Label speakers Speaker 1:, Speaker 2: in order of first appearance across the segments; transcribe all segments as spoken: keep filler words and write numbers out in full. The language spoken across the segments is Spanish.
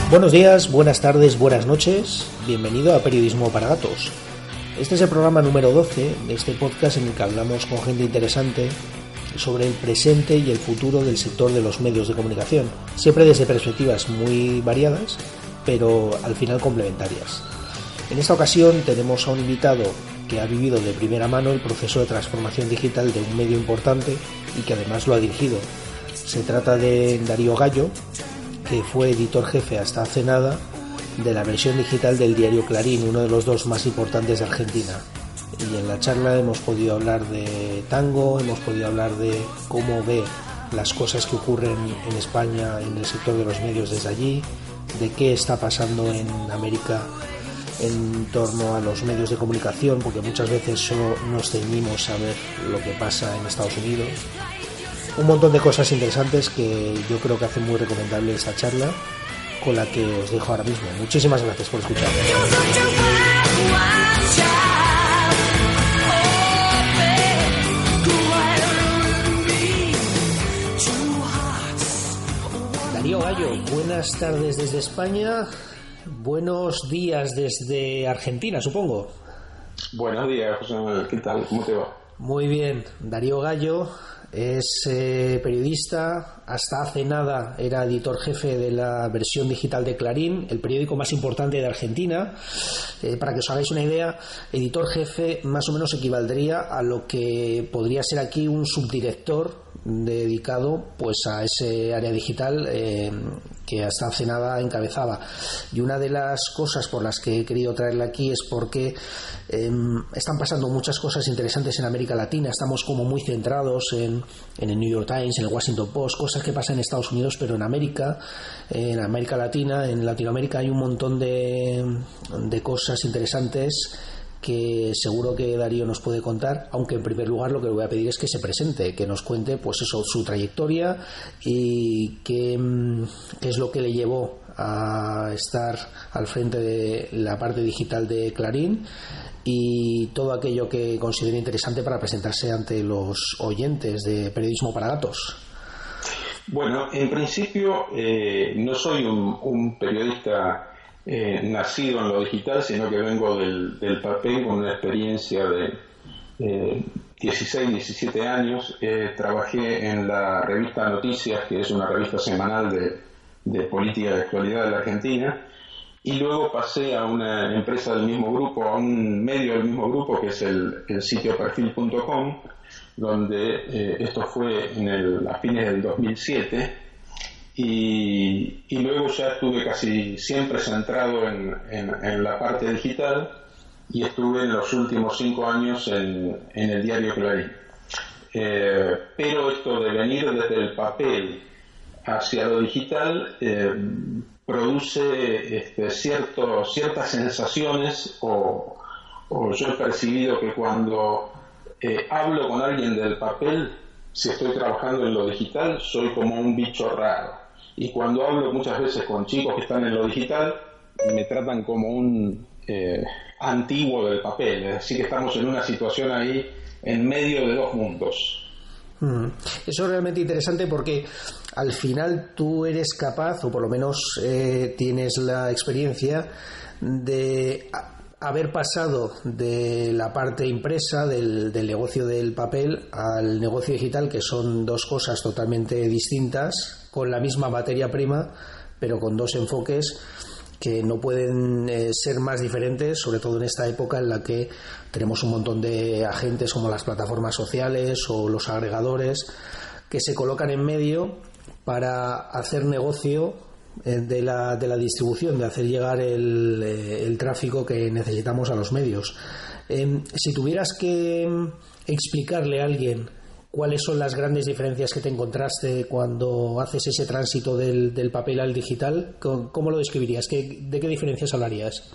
Speaker 1: Buenos días, buenas tardes, buenas noches. Bienvenido a Periodismo para Gatos. Este es el programa número doce de este podcast en el que hablamos con gente interesante sobre el presente y el futuro del sector de los medios de comunicación, siempre desde perspectivas muy variadas, pero al final complementarias. En esta ocasión tenemos a un invitado que ha vivido de primera mano el proceso de transformación digital de un medio importante y que además lo ha dirigido. Se trata de Darío Gallo, que fue editor jefe hasta hace nada de la versión digital del diario Clarín, uno de los dos más importantes de Argentina. Y en la charla hemos podido hablar de tango, hemos podido hablar de cómo ve las cosas que ocurren en España en el sector de los medios desde allí, de qué está pasando en América en torno a los medios de comunicación, porque muchas veces solo nos ceñimos a ver lo que pasa en Estados Unidos. Un montón de cosas interesantes que yo creo que hacen muy recomendable esta charla, con la que os dejo ahora mismo. Muchísimas gracias por escuchar. Darío Gallo, buenas tardes desde España, buenos días desde Argentina, supongo.
Speaker 2: Buenos días, José Manuel, ¿qué tal? ¿Cómo te va?
Speaker 1: Muy bien, Darío Gallo es eh, periodista, hasta hace nada era editor jefe de la versión digital de Clarín, el periódico más importante de Argentina. Eh, para que os hagáis una idea, editor jefe más o menos equivaldría a lo que podría ser aquí un subdirector dedicado pues a ese área digital eh, que hasta hace nada encabezaba. Y una de las cosas por las que he querido traerla aquí es porque eh, están pasando muchas cosas interesantes en América Latina. Estamos como muy centrados en, en el New York Times, en el Washington Post, cosas que pasan en Estados Unidos, pero en América, en América Latina, en Latinoamérica hay un montón de, de cosas interesantes que seguro que Darío nos puede contar, aunque en primer lugar lo que le voy a pedir es que se presente, que nos cuente pues eso, su trayectoria y qué, qué es lo que le llevó a estar al frente de la parte digital de Clarín y todo aquello que considere interesante para presentarse ante los oyentes de Periodismo para Gatos.
Speaker 2: Bueno, en principio eh, no soy un, un periodista Eh, nacido en lo digital, sino que vengo del, del papel con una experiencia de eh, dieciséis, diecisiete años. Eh, trabajé en la revista Noticias, que es una revista semanal de, de política de actualidad de la Argentina, y luego pasé a una empresa del mismo grupo, a un medio del mismo grupo, que es el, el sitio perfil punto com, donde eh, esto fue en el, a fines del dos mil siete. Y, y luego ya estuve casi siempre centrado en, en, en la parte digital y estuve en los últimos cinco años en, en el diario Clarín. Eh, pero esto de venir desde el papel hacia lo digital eh, produce este, cierto, ciertas sensaciones o, o yo he percibido que cuando eh, hablo con alguien del papel, si estoy trabajando en lo digital, soy como un bicho raro. Y cuando hablo muchas veces con chicos que están en lo digital, me tratan como un eh, antiguo del papel. Es decir, que estamos en una situación ahí en medio de dos mundos.
Speaker 1: Mm. Eso es realmente interesante porque al final tú eres capaz, o por lo menos eh, tienes la experiencia de haber pasado de la parte impresa del, del negocio del papel al negocio digital, que son dos cosas totalmente distintas, con la misma materia prima, pero con dos enfoques que no pueden eh, ser más diferentes, sobre todo en esta época en la que tenemos un montón de agentes como las plataformas sociales o los agregadores que se colocan en medio para hacer negocio eh, de la, de la distribución, de hacer llegar el, eh, el tráfico que necesitamos a los medios. Eh, si tuvieras que explicarle a alguien ¿cuáles son las grandes diferencias que te encontraste cuando haces ese tránsito del, del papel al digital? ¿Cómo lo describirías? ¿Qué, ¿De qué diferencias hablarías?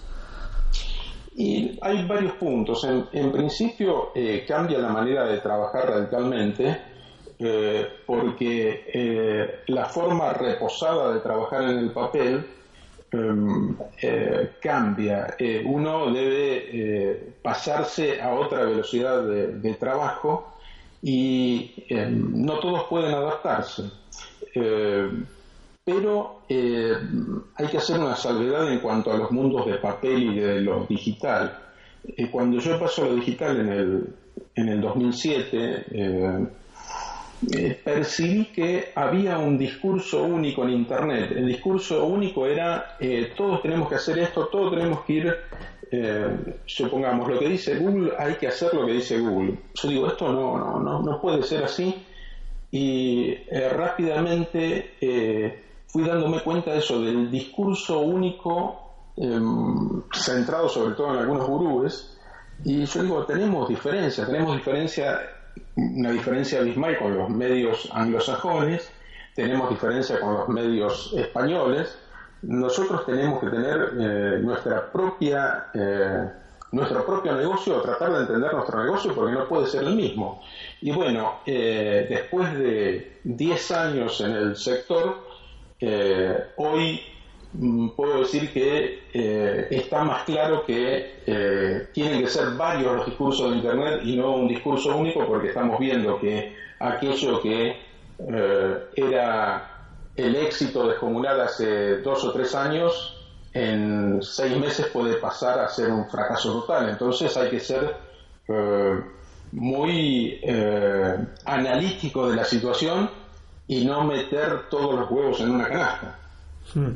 Speaker 2: Y hay varios puntos. En, en principio eh, cambia la manera de trabajar radicalmente eh, porque eh, la forma reposada de trabajar en el papel eh, eh, cambia. Eh, uno debe eh, pasarse a otra velocidad de, de trabajo y eh, no todos pueden adaptarse. Eh, pero eh, hay que hacer una salvedad en cuanto a los mundos de papel y de lo digital. Eh, cuando yo paso a lo digital en el, en el dos mil siete, eh, eh, percibí que había un discurso único en Internet. El discurso único era eh, todos tenemos que hacer esto, todos tenemos que ir, eh, supongamos, lo que dice Google, hay que hacer lo que dice Google. Yo digo, esto no, no, no, no puede ser así, y eh, rápidamente eh, fui dándome cuenta de eso, del discurso único eh, centrado sobre todo en algunos gurúes, y yo digo, tenemos diferencias, tenemos diferencia, una diferencia abismal con los medios anglosajones, tenemos diferencia con los medios españoles. Nosotros tenemos que tener eh, nuestra propia eh, nuestro propio negocio, o tratar de entender nuestro negocio, porque no puede ser el mismo. Y bueno, eh, después de diez años en el sector, eh, hoy mm, puedo decir que eh, está más claro que eh, tienen que ser varios los discursos de Internet y no un discurso único, porque estamos viendo que aquello que eh, era el éxito descomunal hace dos o tres años, en seis meses puede pasar a ser un fracaso total. Entonces hay que ser eh, muy eh, analítico de la situación y no meter todos los huevos en una canasta.
Speaker 1: Hmm.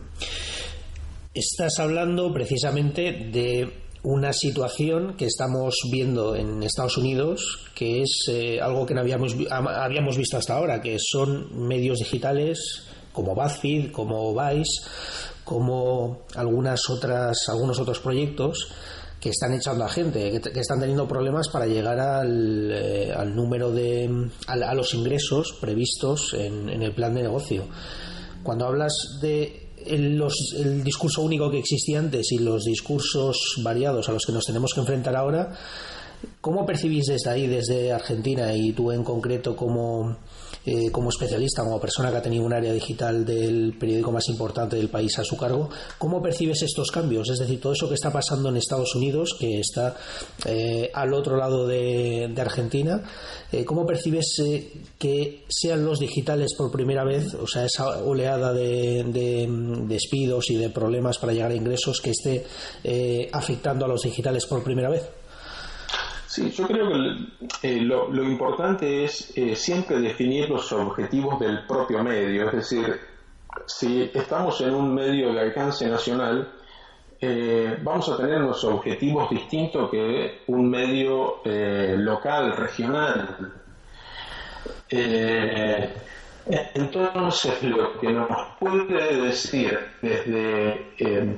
Speaker 1: Estás hablando precisamente de una situación que estamos viendo en Estados Unidos, que es eh, algo que no habíamos, habíamos visto hasta ahora, que son medios digitales como BuzzFeed, como Vice, como algunas otras, algunos otros proyectos que están echando a gente, que, que están teniendo problemas para llegar al, eh, al número de a, a los ingresos previstos en, en el plan de negocio. Cuando hablas de el, los, el discurso único que existía antes y los discursos variados a los que nos tenemos que enfrentar ahora, ¿cómo percibís desde ahí, desde Argentina, y tú en concreto como Eh, como especialista, como persona que ha tenido un área digital del periódico más importante del país a su cargo, ¿cómo percibes estos cambios? Es decir, todo eso que está pasando en Estados Unidos, que está eh, al otro lado de, de Argentina, eh, ¿cómo percibes eh, que sean los digitales por primera vez, o sea, esa oleada de, de, de despidos y de problemas para llegar a ingresos, que esté eh, afectando a los digitales por primera vez?
Speaker 2: Sí, yo creo que eh, lo, lo importante es eh, siempre definir los objetivos del propio medio. Es decir, si estamos en un medio de alcance nacional, eh, vamos a tener unos objetivos distintos que un medio eh, local, regional. Eh, entonces, lo que nos puede decir desde Eh,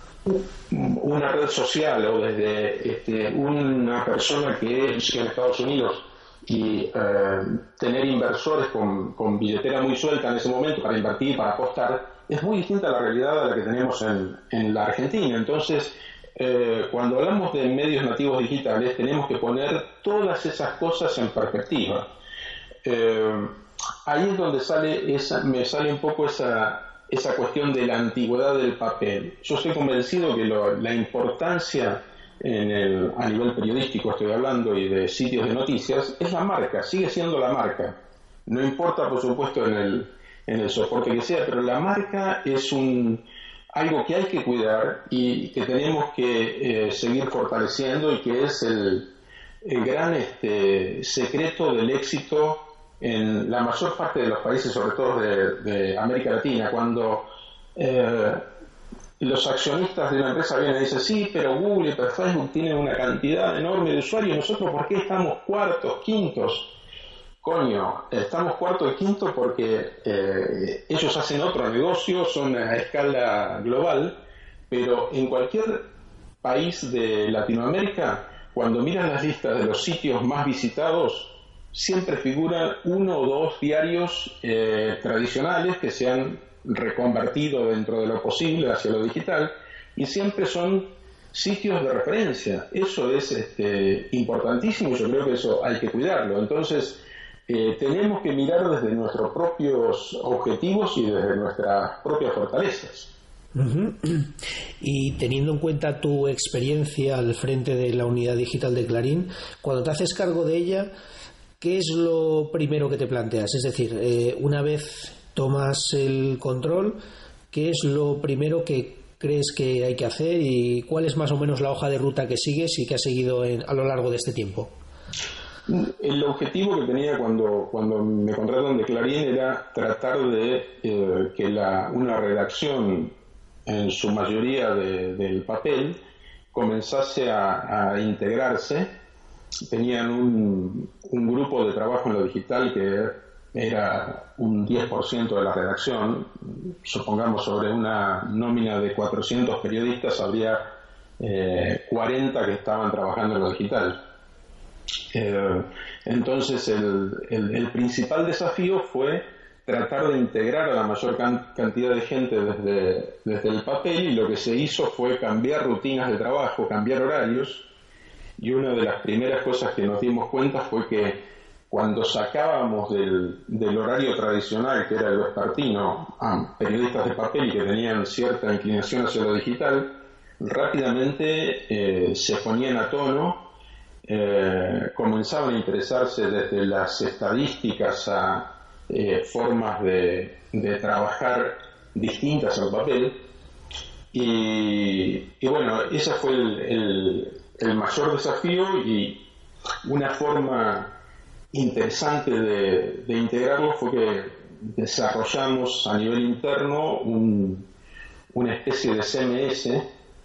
Speaker 2: una red social o desde este, una persona que es en Estados Unidos y eh, tener inversores con, con billetera muy suelta en ese momento para invertir, para apostar, es muy distinta a la realidad a la que tenemos en, en la Argentina. Entonces, eh, cuando hablamos de medios nativos digitales, tenemos que poner todas esas cosas en perspectiva. Eh, ahí es donde sale esa, me sale un poco esa esa cuestión de la antigüedad del papel. Yo estoy convencido que lo, la importancia en el, a nivel periodístico, estoy hablando, y de sitios de noticias, es la marca, sigue siendo la marca. No importa, por supuesto, en el, en el soporte que sea, pero la marca es un algo que hay que cuidar y que tenemos que eh, seguir fortaleciendo, y que es el, el gran este, secreto del éxito en la mayor parte de los países, sobre todo de, de América Latina. Cuando eh, los accionistas de una empresa vienen y dicen, sí, pero Google y Facebook tienen una cantidad enorme de usuarios, nosotros ¿por qué estamos cuartos, quintos? Coño, estamos cuarto y quinto porque eh, ellos hacen otro negocio, son a escala global, pero en cualquier país de Latinoamérica, cuando miran las listas de los sitios más visitados, siempre figuran uno o dos diarios eh, tradicionales que se han reconvertido dentro de lo posible hacia lo digital, y siempre son sitios de referencia. Eso es este, importantísimo, y yo creo que eso hay que cuidarlo. Entonces, eh, tenemos que mirar desde nuestros propios objetivos y desde nuestras propias fortalezas.
Speaker 1: Uh-huh. Y teniendo en cuenta tu experiencia al frente de la unidad digital de Clarín, cuando te haces cargo de ella, ¿qué es lo primero que te planteas? Es decir, eh, una vez tomas el control. ¿Qué es lo primero que crees que hay que hacer y cuál es más o menos la hoja de ruta que sigues y que has seguido en, a lo largo de este tiempo?
Speaker 2: El objetivo que tenía cuando, cuando me contrataron de Clarín era tratar de eh, que la, una redacción, en su mayoría de, del papel, comenzase a, a integrarse. Tenían un, un grupo de trabajo en lo digital que era un diez por ciento de la redacción. Supongamos sobre una nómina de cuatrocientos periodistas había eh, cuarenta que estaban trabajando en lo digital. Eh, entonces el, el, el principal desafío fue tratar de integrar a la mayor can, cantidad de gente desde, desde el papel, y lo que se hizo fue cambiar rutinas de trabajo, cambiar horarios, y una de las primeras cosas que nos dimos cuenta fue que cuando sacábamos del, del horario tradicional, que era el vespertino, a periodistas de papel y que tenían cierta inclinación hacia lo digital, rápidamente eh, se ponían a tono. Eh, comenzaban a interesarse desde las estadísticas a eh, formas de, de trabajar distintas al papel, y, y bueno, ese fue el, el, el mayor desafío, y una forma interesante de, de integrarlo fue que desarrollamos a nivel interno un, una especie de C M S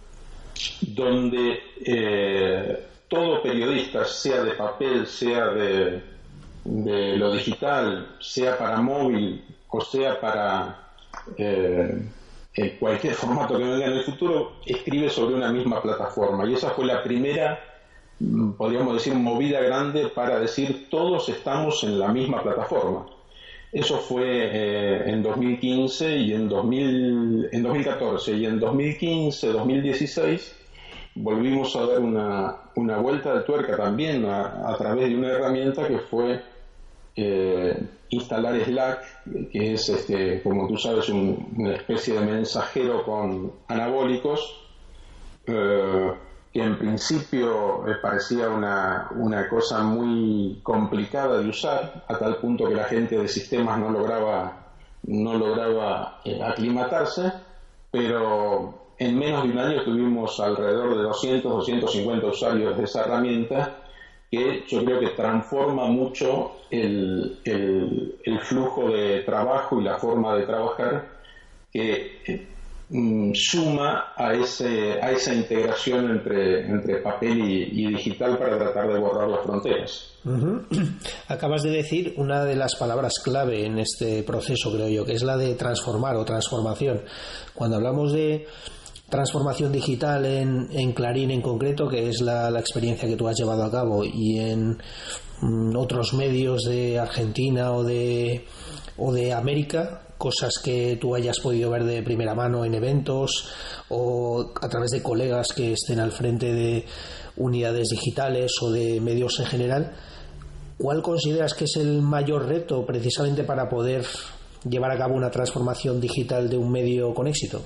Speaker 2: donde eh, todo periodista, sea de papel, sea de, de lo digital, sea para móvil o sea para eh, cualquier formato que venga en el futuro, escribe sobre una misma plataforma. Y esa fue la primera, podríamos decir, movida grande para decir todos estamos en la misma plataforma. Eso fue eh, en dos mil quince y en, dos mil, en dos mil catorce, y en dos mil quince, dos mil dieciséis volvimos a dar una, una vuelta de tuerca también a, a través de una herramienta que fue eh, instalar Slack, que es, este, como tú sabes, un, una especie de mensajero con anabólicos, eh, que en principio eh, parecía una, una cosa muy complicada de usar, a tal punto que la gente de sistemas no lograba, no lograba eh, aclimatarse, pero en menos de un año tuvimos alrededor de doscientos, doscientos cincuenta usuarios de esa herramienta, que yo creo que transforma mucho el, el, el flujo de trabajo y la forma de trabajar, que eh, suma a ese a esa integración entre, entre papel y, y digital para tratar de borrar las fronteras.
Speaker 1: Uh-huh. Acabas de decir una de las palabras clave en este proceso, creo yo, que es la de transformar o transformación. Cuando hablamos de transformación digital en, en Clarín en concreto, que es la, la experiencia que tú has llevado a cabo, y en mm, otros medios de Argentina o de, o de América, cosas que tú hayas podido ver de primera mano en eventos o a través de colegas que estén al frente de unidades digitales o de medios en general, ¿cuál consideras que es el mayor reto precisamente para poder llevar a cabo una transformación digital de un medio con éxito?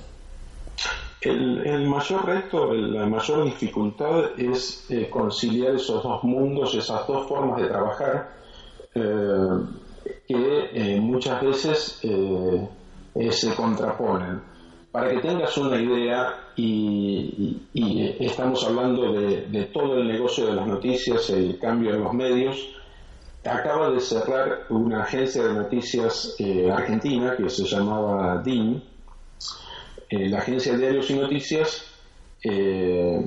Speaker 2: El, el mayor reto, la mayor dificultad es eh, conciliar esos dos mundos, esas dos formas de trabajar, eh, que eh, muchas veces eh, eh, se contraponen. Para que tengas una idea, y, y, y estamos hablando de, de todo el negocio de las noticias, el cambio en los medios, acaba de cerrar una agencia de noticias eh, argentina que se llamaba D I N. Eh, la agencia de diarios y noticias eh,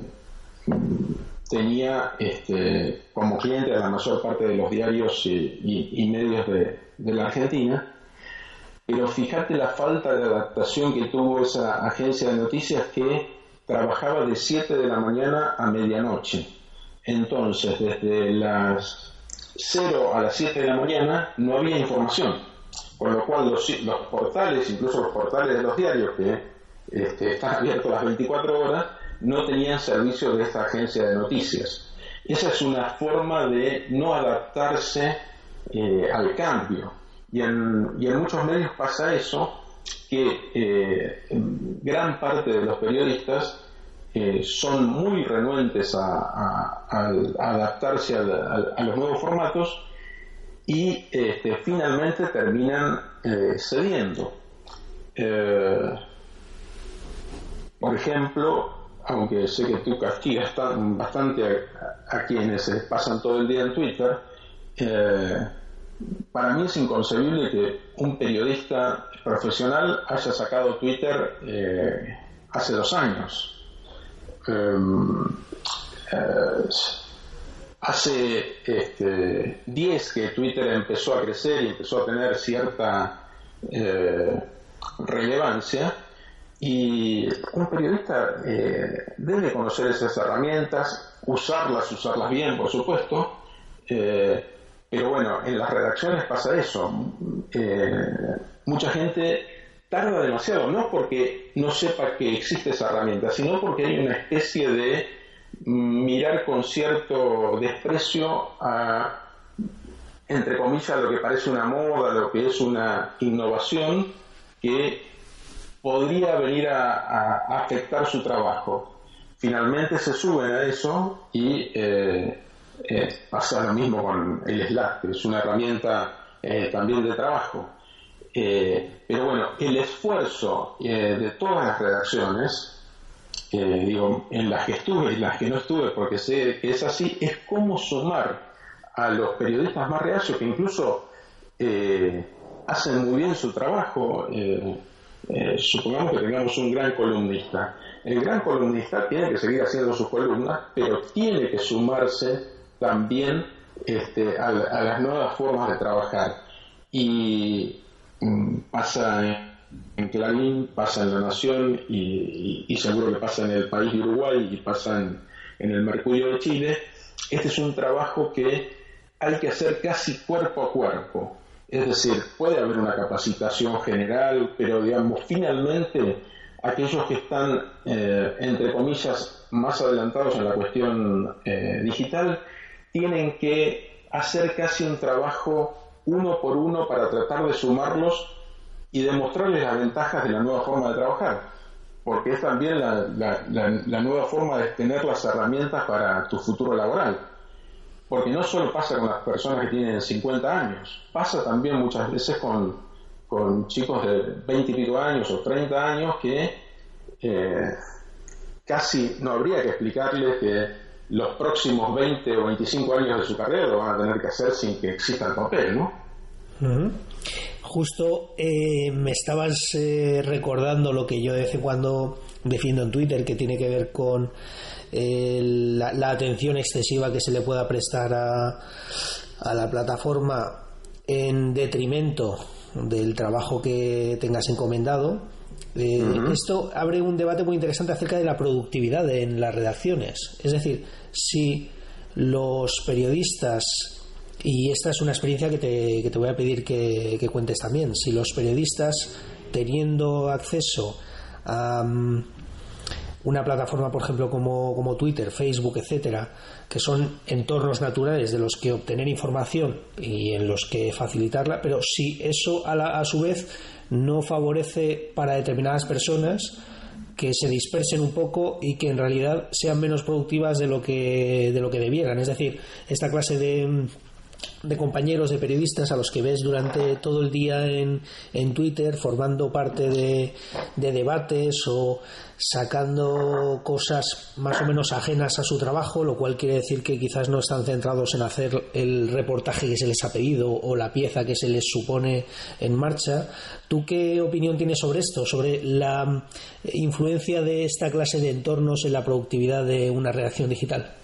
Speaker 2: tenía este, como cliente a la mayor parte de los diarios y, y, y medios de, de la Argentina, pero fíjate la falta de adaptación que tuvo esa agencia de noticias, que trabajaba de siete de la mañana a medianoche. Entonces, desde las cero a las siete de la mañana no había información, con lo cual los, los portales, incluso los portales de los diarios que Este, están abiertos las veinticuatro horas, no tenían servicio de esta agencia de noticias. Esa es una forma de no adaptarse eh, al cambio, y en, y en muchos medios pasa eso, que eh, gran parte de los periodistas eh, son muy renuentes a, a, a, a adaptarse a, a, a los nuevos formatos, y este, finalmente terminan eh, cediendo. Eh, por ejemplo, aunque sé que tú castigas tan, bastante a, a quienes se pasan todo el día en Twitter, eh, para mí es inconcebible que un periodista profesional haya sacado Twitter eh, hace dos años. Eh, eh, hace este, diez que Twitter empezó a crecer y empezó a tener cierta eh, relevancia, y un periodista eh, debe conocer esas herramientas, usarlas, usarlas bien, por supuesto, eh, pero bueno, en las redacciones pasa eso. Eh, mucha gente tarda demasiado, no porque no sepa que existe esa herramienta, sino porque hay una especie de mirar con cierto desprecio a, entre comillas, lo que parece una moda, lo que es una innovación que podría venir a, a, a afectar su trabajo. Finalmente se suben a eso y eh, eh, pasa lo mismo con el Slack, que es una herramienta eh, también de trabajo. Eh, pero bueno, el esfuerzo eh, de todas las redacciones, eh, digo, en las que estuve y las que no estuve, porque sé que es así, es cómo sumar a los periodistas más reacios, que incluso eh, hacen muy bien su trabajo. eh, Eh, supongamos que tengamos un gran columnista. El gran columnista tiene que seguir haciendo sus columnas, pero tiene que sumarse también este, a, a las nuevas formas de trabajar. Y mm, pasa en, en Clarín, pasa en La Nación, y, y, y seguro que pasa en El País de Uruguay y pasa en, en El Mercurio de Chile. Este es un trabajo que hay que hacer casi cuerpo a cuerpo. Es decir, puede haber una capacitación general, pero digamos, finalmente aquellos que están, eh, entre comillas, más adelantados en la cuestión eh, digital, tienen que hacer casi un trabajo uno por uno para tratar de sumarlos y demostrarles las ventajas de la nueva forma de trabajar, porque es también la, la, la, la nueva forma de tener las herramientas para tu futuro laboral. Porque no solo pasa con las personas que tienen cincuenta años, pasa también muchas veces con, con chicos de veinte y pico años o treinta años que eh, casi no habría que explicarles que los próximos veinte o veinticinco años de su carrera lo van a tener que hacer sin que exista el papel, ¿no?
Speaker 1: Uh-huh. Justo eh, me estabas eh, recordando lo que yo de vez en cuando defiendo en Twitter, que tiene que ver con eh, la, la atención excesiva que se le pueda prestar a, a la plataforma en detrimento del trabajo que tengas encomendado. Eh, uh-huh. Esto abre un debate muy interesante acerca de la productividad en las redacciones. Es decir, si los periodistas, y esta es una experiencia que te, que te voy a pedir que, que cuentes también, si los periodistas, teniendo acceso a um, una plataforma, por ejemplo, como, como Twitter, Facebook, etcétera, que son entornos naturales de los que obtener información y en los que facilitarla, pero si eso a, la, a su vez no favorece para determinadas personas que se dispersen un poco y que en realidad sean menos productivas de lo que, de lo que debieran. Es decir, esta clase de de compañeros, de periodistas a los que ves durante todo el día en, en Twitter formando parte de, de debates o sacando cosas más o menos ajenas a su trabajo, lo cual quiere decir que quizás no están centrados en hacer el reportaje que se les ha pedido o la pieza que se les supone en marcha. ¿Tú qué opinión tienes sobre esto, sobre la influencia de esta clase de entornos en la productividad de una redacción digital?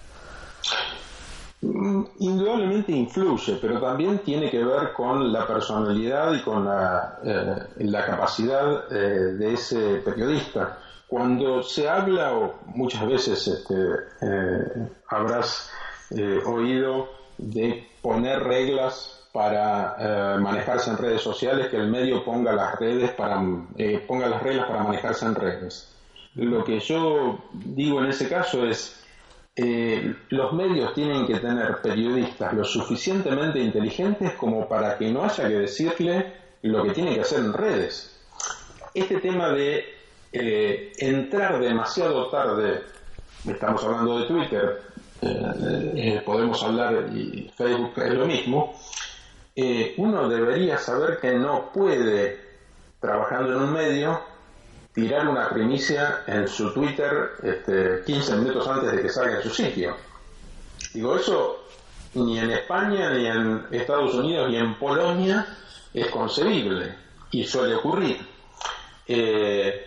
Speaker 2: Indudablemente influye, pero también tiene que ver con la personalidad y con la, eh, la capacidad eh, de ese periodista. Cuando se habla, o muchas veces este, eh, habrás eh, oído de poner reglas para eh, manejarse en redes sociales, que el medio ponga las redes para eh, ponga las reglas para manejarse en redes. Lo que yo digo en ese caso es Eh, los medios tienen que tener periodistas lo suficientemente inteligentes como para que no haya que decirle lo que tiene que hacer en redes. Este tema de eh, entrar demasiado tarde, estamos hablando de Twitter, eh, eh, podemos hablar, y Facebook es lo mismo, eh, uno debería saber que no puede, trabajando en un medio, tirar una primicia en su Twitter este, quince minutos antes de que salga en su sitio. Digo, eso ni en España, ni en Estados Unidos, ni en Polonia es concebible y suele ocurrir. Eh,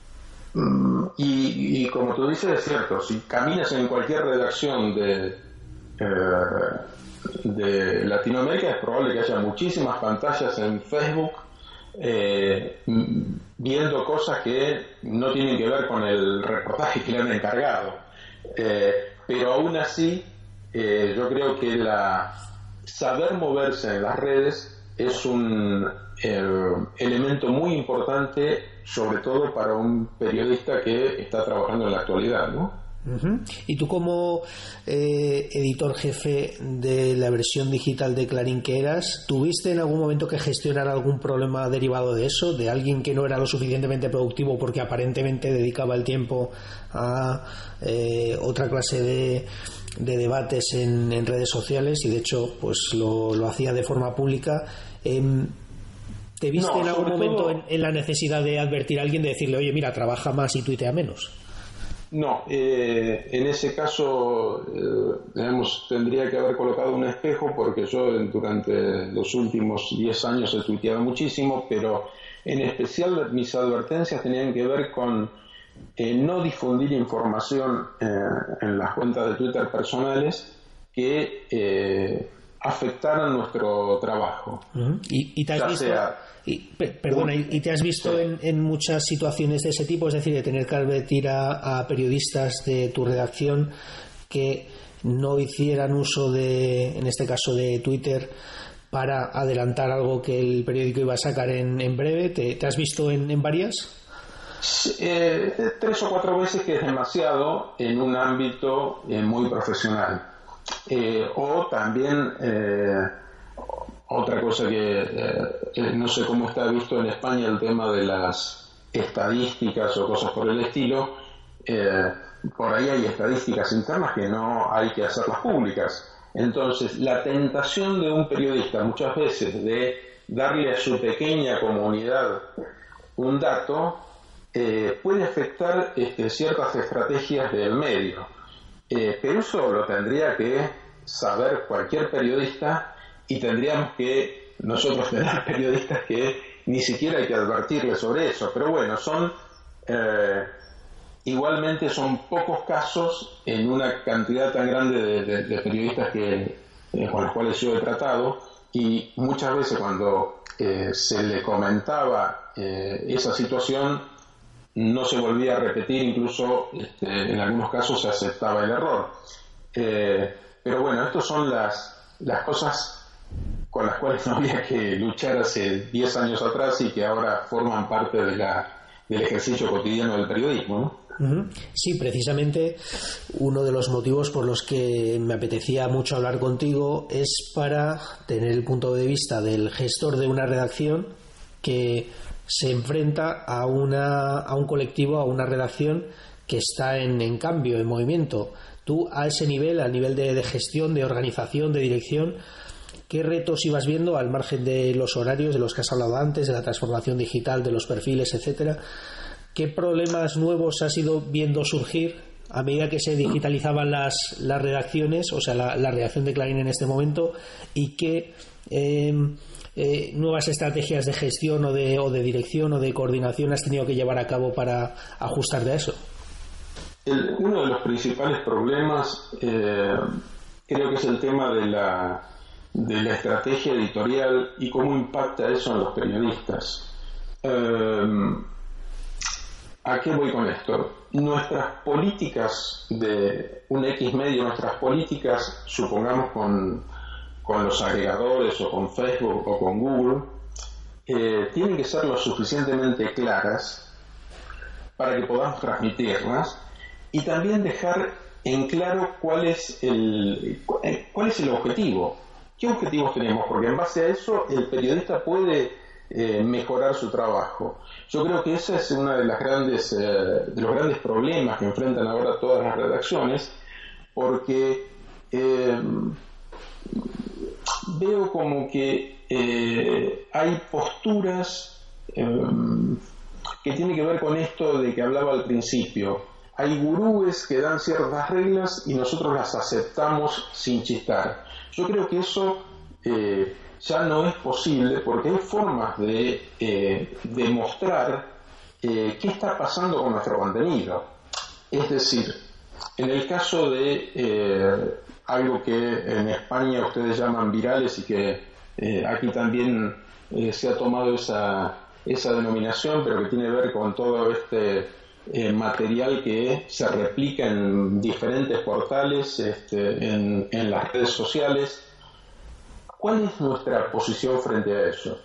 Speaker 2: y, y como tú dices, es cierto, si caminas en cualquier redacción de, eh, de Latinoamérica, es probable que haya muchísimas pantallas en Facebook eh, viendo cosas que no tienen que ver con el reportaje que le han encargado. Eh, pero aún así, eh, yo creo que la saber moverse en las redes es un eh, elemento muy importante, sobre todo para un periodista que está trabajando en la actualidad, ¿no?
Speaker 1: Uh-huh. Y tú, como eh, editor jefe de la versión digital de Clarín que eras, ¿tuviste en algún momento que gestionar algún problema derivado de eso? ¿De alguien que no era lo suficientemente productivo porque aparentemente dedicaba el tiempo a eh, otra clase de, de debates en, en redes sociales y de hecho pues lo, lo hacía de forma pública? Eh, ¿Te viste no, en algún momento todo... en, en la necesidad de advertir a alguien, de decirle, oye, mira, trabaja más y tuitea menos?
Speaker 2: No, eh, en ese caso eh, digamos, tendría que haber colocado un espejo, porque yo durante los últimos diez años he tuiteado muchísimo, pero en especial mis advertencias tenían que ver con eh, no difundir información eh, en las cuentas de Twitter personales que eh, afectaran nuestro trabajo.
Speaker 1: Uh-huh. ¿Y, y te has
Speaker 2: ya
Speaker 1: visto...
Speaker 2: sea,
Speaker 1: Y, perdona, ¿y te has visto sí. en, en muchas situaciones de ese tipo? Es decir, de tener que advertir a, a periodistas de tu redacción que no hicieran uso de, en este caso de Twitter, para adelantar algo que el periódico iba a sacar en, en breve? ¿Te, te has visto en, en varias?
Speaker 2: Sí, eh, tres o cuatro veces, que es demasiado en un ámbito eh, muy profesional. Eh, o también... Eh, Otra cosa que eh, no sé cómo está visto en España, el tema de las estadísticas o cosas por el estilo. Eh, por ahí hay estadísticas internas que no hay que hacerlas públicas. Entonces, la tentación de un periodista muchas veces de darle a su pequeña comunidad un dato eh, puede afectar este, ciertas estrategias del medio. Eh, pero eso lo tendría que saber cualquier periodista. Y tendríamos que nosotros tener periodistas que ni siquiera hay que advertirles sobre eso. Pero bueno, son eh, igualmente son pocos casos en una cantidad tan grande de, de, de periodistas que eh, con los cuales yo he tratado, y muchas veces cuando eh, se le comentaba eh, esa situación no se volvía a repetir, incluso este, en algunos casos se aceptaba el error. Eh, pero bueno, estas son las, las cosas con las cuales no había que luchar hace diez años atrás y que ahora forman parte de la, del ejercicio cotidiano del periodismo, ¿no?
Speaker 1: Uh-huh. Sí, precisamente uno de los motivos por los que me apetecía mucho hablar contigo es para tener el punto de vista del gestor de una redacción que se enfrenta a, una, a un colectivo, a una redacción que está en, en cambio, en movimiento. Tú, a ese nivel, al nivel de, de gestión, de organización, de dirección, ¿qué retos ibas viendo al margen de los horarios de los que has hablado antes, de la transformación digital, de los perfiles, etcétera? ¿Qué problemas nuevos has ido viendo surgir a medida que se digitalizaban las, las redacciones, o sea, la, la redacción de Clarín en este momento, y qué eh, eh, nuevas estrategias de gestión o de, o de dirección o de coordinación has tenido que llevar a cabo para ajustarte a eso?
Speaker 2: El, uno de los principales problemas eh, creo que es el tema de la de la estrategia editorial y cómo impacta eso en los periodistas. Eh, ¿A qué voy con esto? Nuestras políticas de un X medio, nuestras políticas, supongamos con, con los agregadores o con Facebook o con Google, eh, tienen que ser lo suficientemente claras para que podamos transmitirlas y también dejar en claro cuál es el, cuál es el objetivo. ¿Qué objetivos tenemos? Porque en base a eso el periodista puede eh, mejorar su trabajo. Yo creo que ese es uno de las grandes, eh, de los grandes problemas que enfrentan ahora todas las redacciones, porque eh, veo como que eh, hay posturas eh, que tienen que ver con esto de que hablaba al principio. Hay gurúes que dan ciertas reglas y nosotros las aceptamos sin chistar. Yo creo que eso eh, ya no es posible, porque hay formas de eh, demostrar eh, qué está pasando con nuestro contenido. Es decir, en el caso de eh, algo que en España ustedes llaman virales y que eh, aquí también eh, se ha tomado esa, esa denominación, pero que tiene que ver con todo este eh, material que se replica en diferentes portales, este, en, en las redes sociales. ¿Cuál es nuestra posición frente a eso?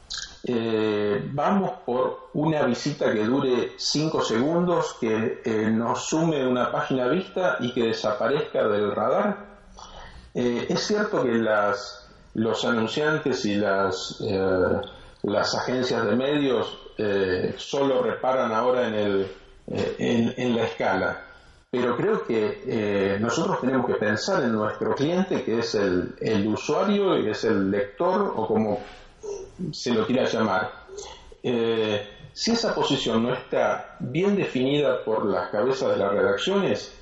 Speaker 2: Eh, vamos por una visita que dure cinco segundos, que eh, nos sume una página vista y que desaparezca del radar. Eh, es cierto que las, los anunciantes y las, eh, las agencias de medios eh, solo reparan ahora en, el, eh, en, en la escala, pero creo que eh, nosotros tenemos que pensar en nuestro cliente, que es el, el usuario y es el lector, o como se lo quiera llamar. Eh, si esa posición no está bien definida por las cabezas de las redacciones,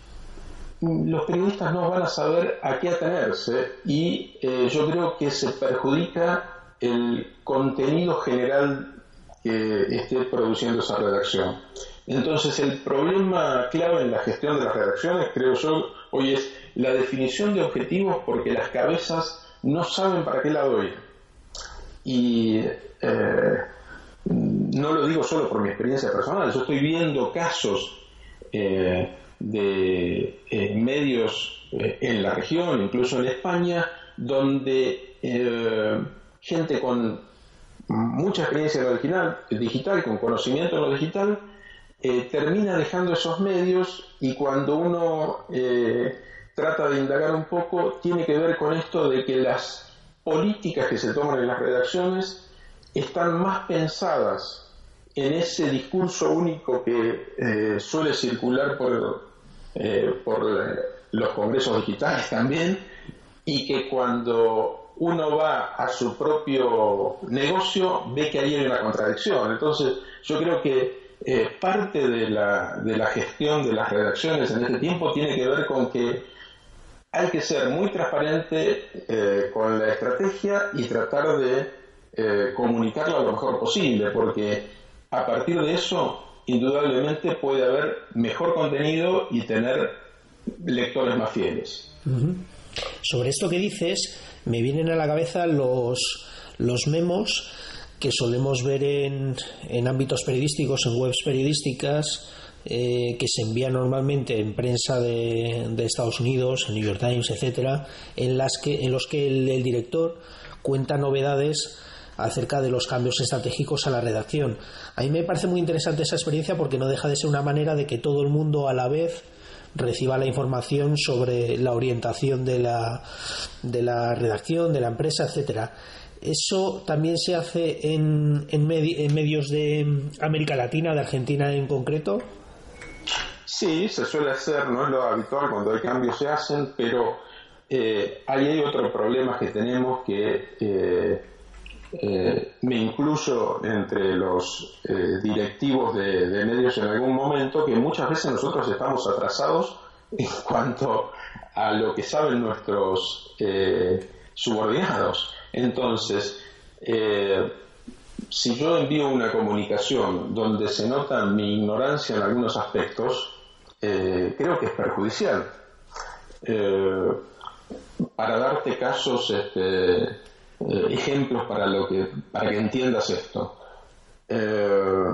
Speaker 2: los periodistas no van a saber a qué atenerse y eh, yo creo que se perjudica el contenido general que esté produciendo esa redacción. Entonces, el problema clave en la gestión de las redacciones, creo yo, hoy es la definición de objetivos, porque las cabezas no saben para qué lado ir. Y eh, no lo digo solo por mi experiencia personal, yo estoy viendo casos eh, de eh, medios eh, en la región, incluso en España, donde eh, gente con mucha experiencia en lo digital, digital, con conocimiento en lo digital, eh, termina dejando esos medios, y cuando uno eh, trata de indagar un poco, tiene que ver con esto de que las políticas que se toman en las redacciones están más pensadas en ese discurso único que eh, suele circular por, eh, por los congresos digitales también, y que cuando uno va a su propio negocio ve que ahí hay una contradicción. Entonces yo creo que eh, parte de la, de la gestión de las redacciones en este tiempo tiene que ver con que hay que ser muy transparente eh, con la estrategia y tratar de eh, comunicarla lo mejor posible, porque a partir de eso indudablemente puede haber mejor contenido y tener lectores más fieles.
Speaker 1: Uh-huh. Sobre esto que dices, me vienen a la cabeza los, los memos que solemos ver en, en ámbitos periodísticos, en webs periodísticas, Eh, que se envía normalmente en prensa de, de Estados Unidos, en New York Times, etcétera, en las que en los que el, el director cuenta novedades acerca de los cambios estratégicos a la redacción. A mí me parece muy interesante esa experiencia, porque no deja de ser una manera de que todo el mundo a la vez reciba la información sobre la orientación de la, de la redacción, de la empresa, etcétera. ¿Eso también se hace en, en, medi- en medios de América Latina, de Argentina en concreto?
Speaker 2: Sí, se suele hacer, no es lo habitual cuando hay cambios se hacen, pero eh, ahí hay otro problema que tenemos, que eh, eh, me incluyo entre los eh, directivos de, de medios en algún momento, que muchas veces nosotros estamos atrasados en cuanto a lo que saben nuestros eh, subordinados. Entonces, eh, si yo envío una comunicación donde se nota mi ignorancia en algunos aspectos, eh, creo que es perjudicial. Eh, para darte casos, este, eh, ejemplos para lo que para que entiendas esto. Eh,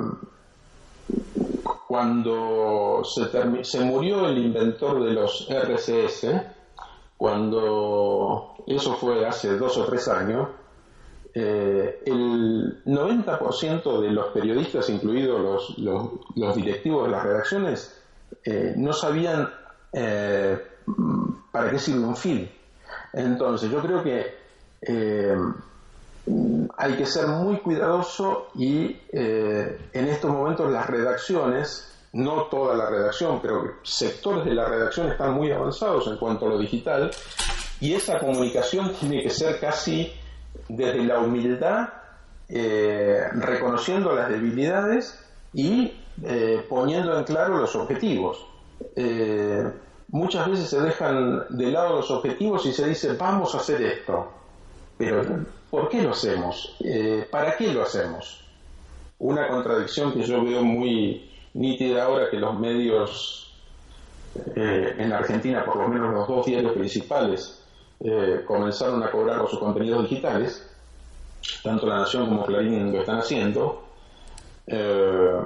Speaker 2: cuando se, termi- se murió el inventor de los R C S, cuando eso fue hace dos o tres años, Eh, el noventa por ciento de los periodistas, incluidos los, los, los directivos de las redacciones, eh, no sabían eh, para qué sirve un feed. Entonces yo creo que eh, hay que ser muy cuidadoso y eh, en estos momentos las redacciones, no toda la redacción, pero sectores de la redacción están muy avanzados en cuanto a lo digital, Y esa comunicación tiene que ser casi desde la humildad, eh, reconociendo las debilidades y eh, poniendo en claro los objetivos. Eh, muchas veces se dejan de lado los objetivos y se dice vamos a hacer esto, pero ¿por qué lo hacemos? Eh, ¿para qué lo hacemos? Una contradicción que yo veo muy nítida ahora, que los medios eh, en Argentina, por lo menos los dos diarios principales, eh, comenzaron a cobrar por sus contenidos digitales, tanto La Nación como Clarín lo están haciendo. Eh,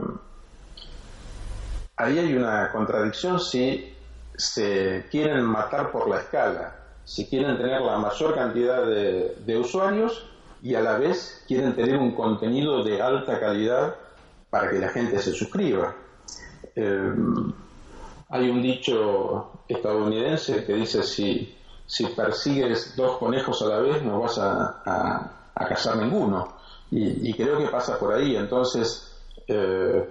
Speaker 2: ahí hay una contradicción si se quieren matar por la escala, si quieren tener la mayor cantidad de, de usuarios y a la vez quieren tener un contenido de alta calidad para que la gente se suscriba. Eh, hay un dicho estadounidense que dice si, si persigues dos conejos a la vez no vas a, a, a cazar ninguno, y, y creo que pasa por ahí. Entonces eh,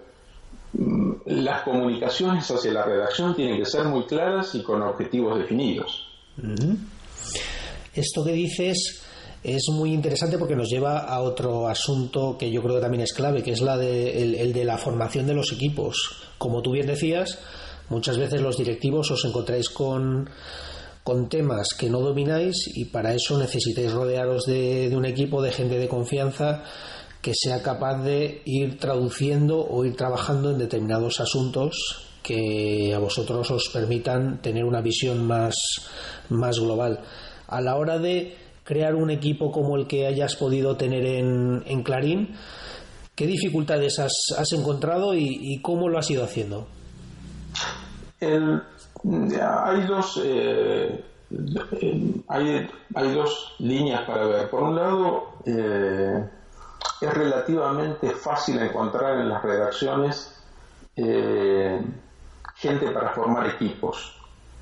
Speaker 2: las comunicaciones hacia la redacción tienen que ser muy claras y con objetivos definidos.
Speaker 1: Uh-huh. Esto que dices es muy interesante porque nos lleva a otro asunto que yo creo que también es clave, que es la de, el, el de la formación de los equipos. Como tú bien decías, muchas veces los directivos os encontráis con, con temas que no domináis y para eso necesitáis rodearos de, de un equipo de gente de confianza que sea capaz de ir traduciendo o ir trabajando en determinados asuntos que a vosotros os permitan tener una visión más, más global. A la hora de crear un equipo como el que hayas podido tener en, en Clarín, ¿qué dificultades has, has encontrado y, y cómo lo has ido haciendo?
Speaker 2: El, hay dos eh, hay, hay dos líneas para ver. Por un lado, eh, es relativamente fácil encontrar en las redacciones eh, gente para formar equipos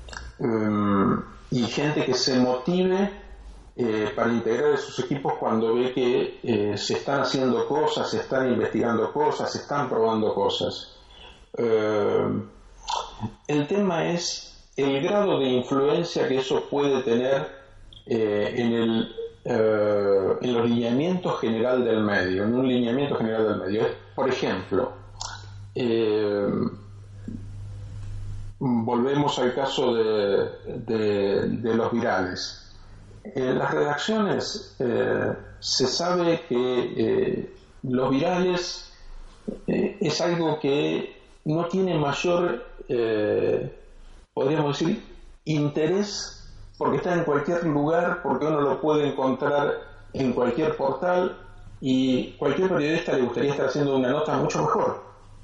Speaker 2: um, y gente que se motive eh, para integrar esos equipos cuando ve que eh, se están haciendo cosas, se están investigando cosas, se están probando cosas. Uh, el tema es el grado de influencia que eso puede tener eh, en el Uh, en los lineamientos general del medio, en un lineamiento general del medio. Por ejemplo, eh, volvemos al caso de, de, de los virales. En las redacciones eh, se sabe que eh, los virales eh, es algo que no tiene mayor, eh, podríamos decir, interés, porque está en cualquier lugar, porque uno lo puede encontrar en cualquier portal y cualquier periodista le gustaría estar haciendo una nota mucho mejor.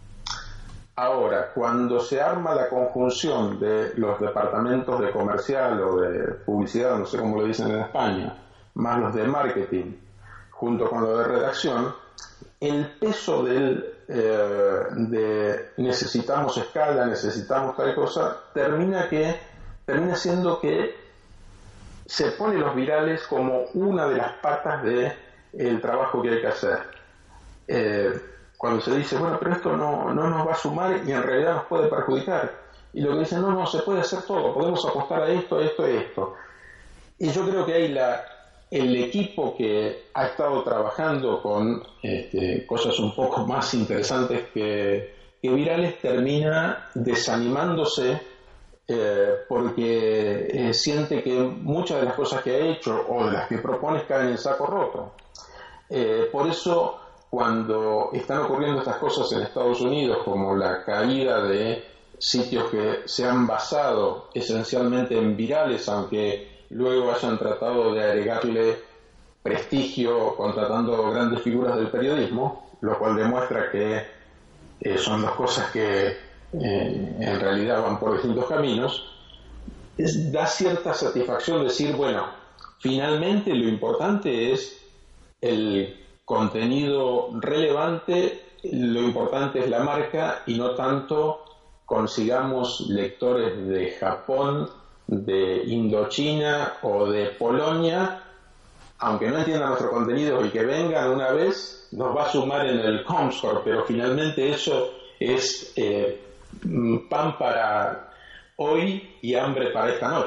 Speaker 2: Ahora, cuando se arma la conjunción de los departamentos de comercial o de publicidad, no sé cómo lo dicen en España, más los de marketing, junto con lo de redacción, el peso del, eh, de necesitamos escala, necesitamos tal cosa, termina, que, termina siendo que se pone los virales como una de las patas del trabajo que hay que hacer. Eh, cuando se dice, bueno, pero esto no, no nos va a sumar y en realidad nos puede perjudicar. Y lo que dicen, no, no, se puede hacer todo, podemos apostar a esto, a esto, a esto. Y yo creo que ahí la, el equipo que ha estado trabajando con este, cosas un poco más interesantes que, que virales termina desanimándose Eh, porque eh, siente que muchas de las cosas que ha hecho o de las que propones caen en saco roto. Eh, por eso, cuando están ocurriendo estas cosas en Estados Unidos, como la caída de sitios que se han basado esencialmente en virales, aunque luego hayan tratado de agregarle prestigio contratando grandes figuras del periodismo, lo cual demuestra que eh, son dos cosas que Eh, en realidad van por distintos caminos, es, da cierta satisfacción decir, bueno, finalmente lo importante es el contenido relevante, lo importante es la marca y no tanto consigamos lectores de Japón, de Indochina o de Polonia, aunque no entiendan nuestro contenido y que vengan una vez, nos va a sumar en el Comscore, pero finalmente eso es eh, pan para hoy y hambre para esta noche.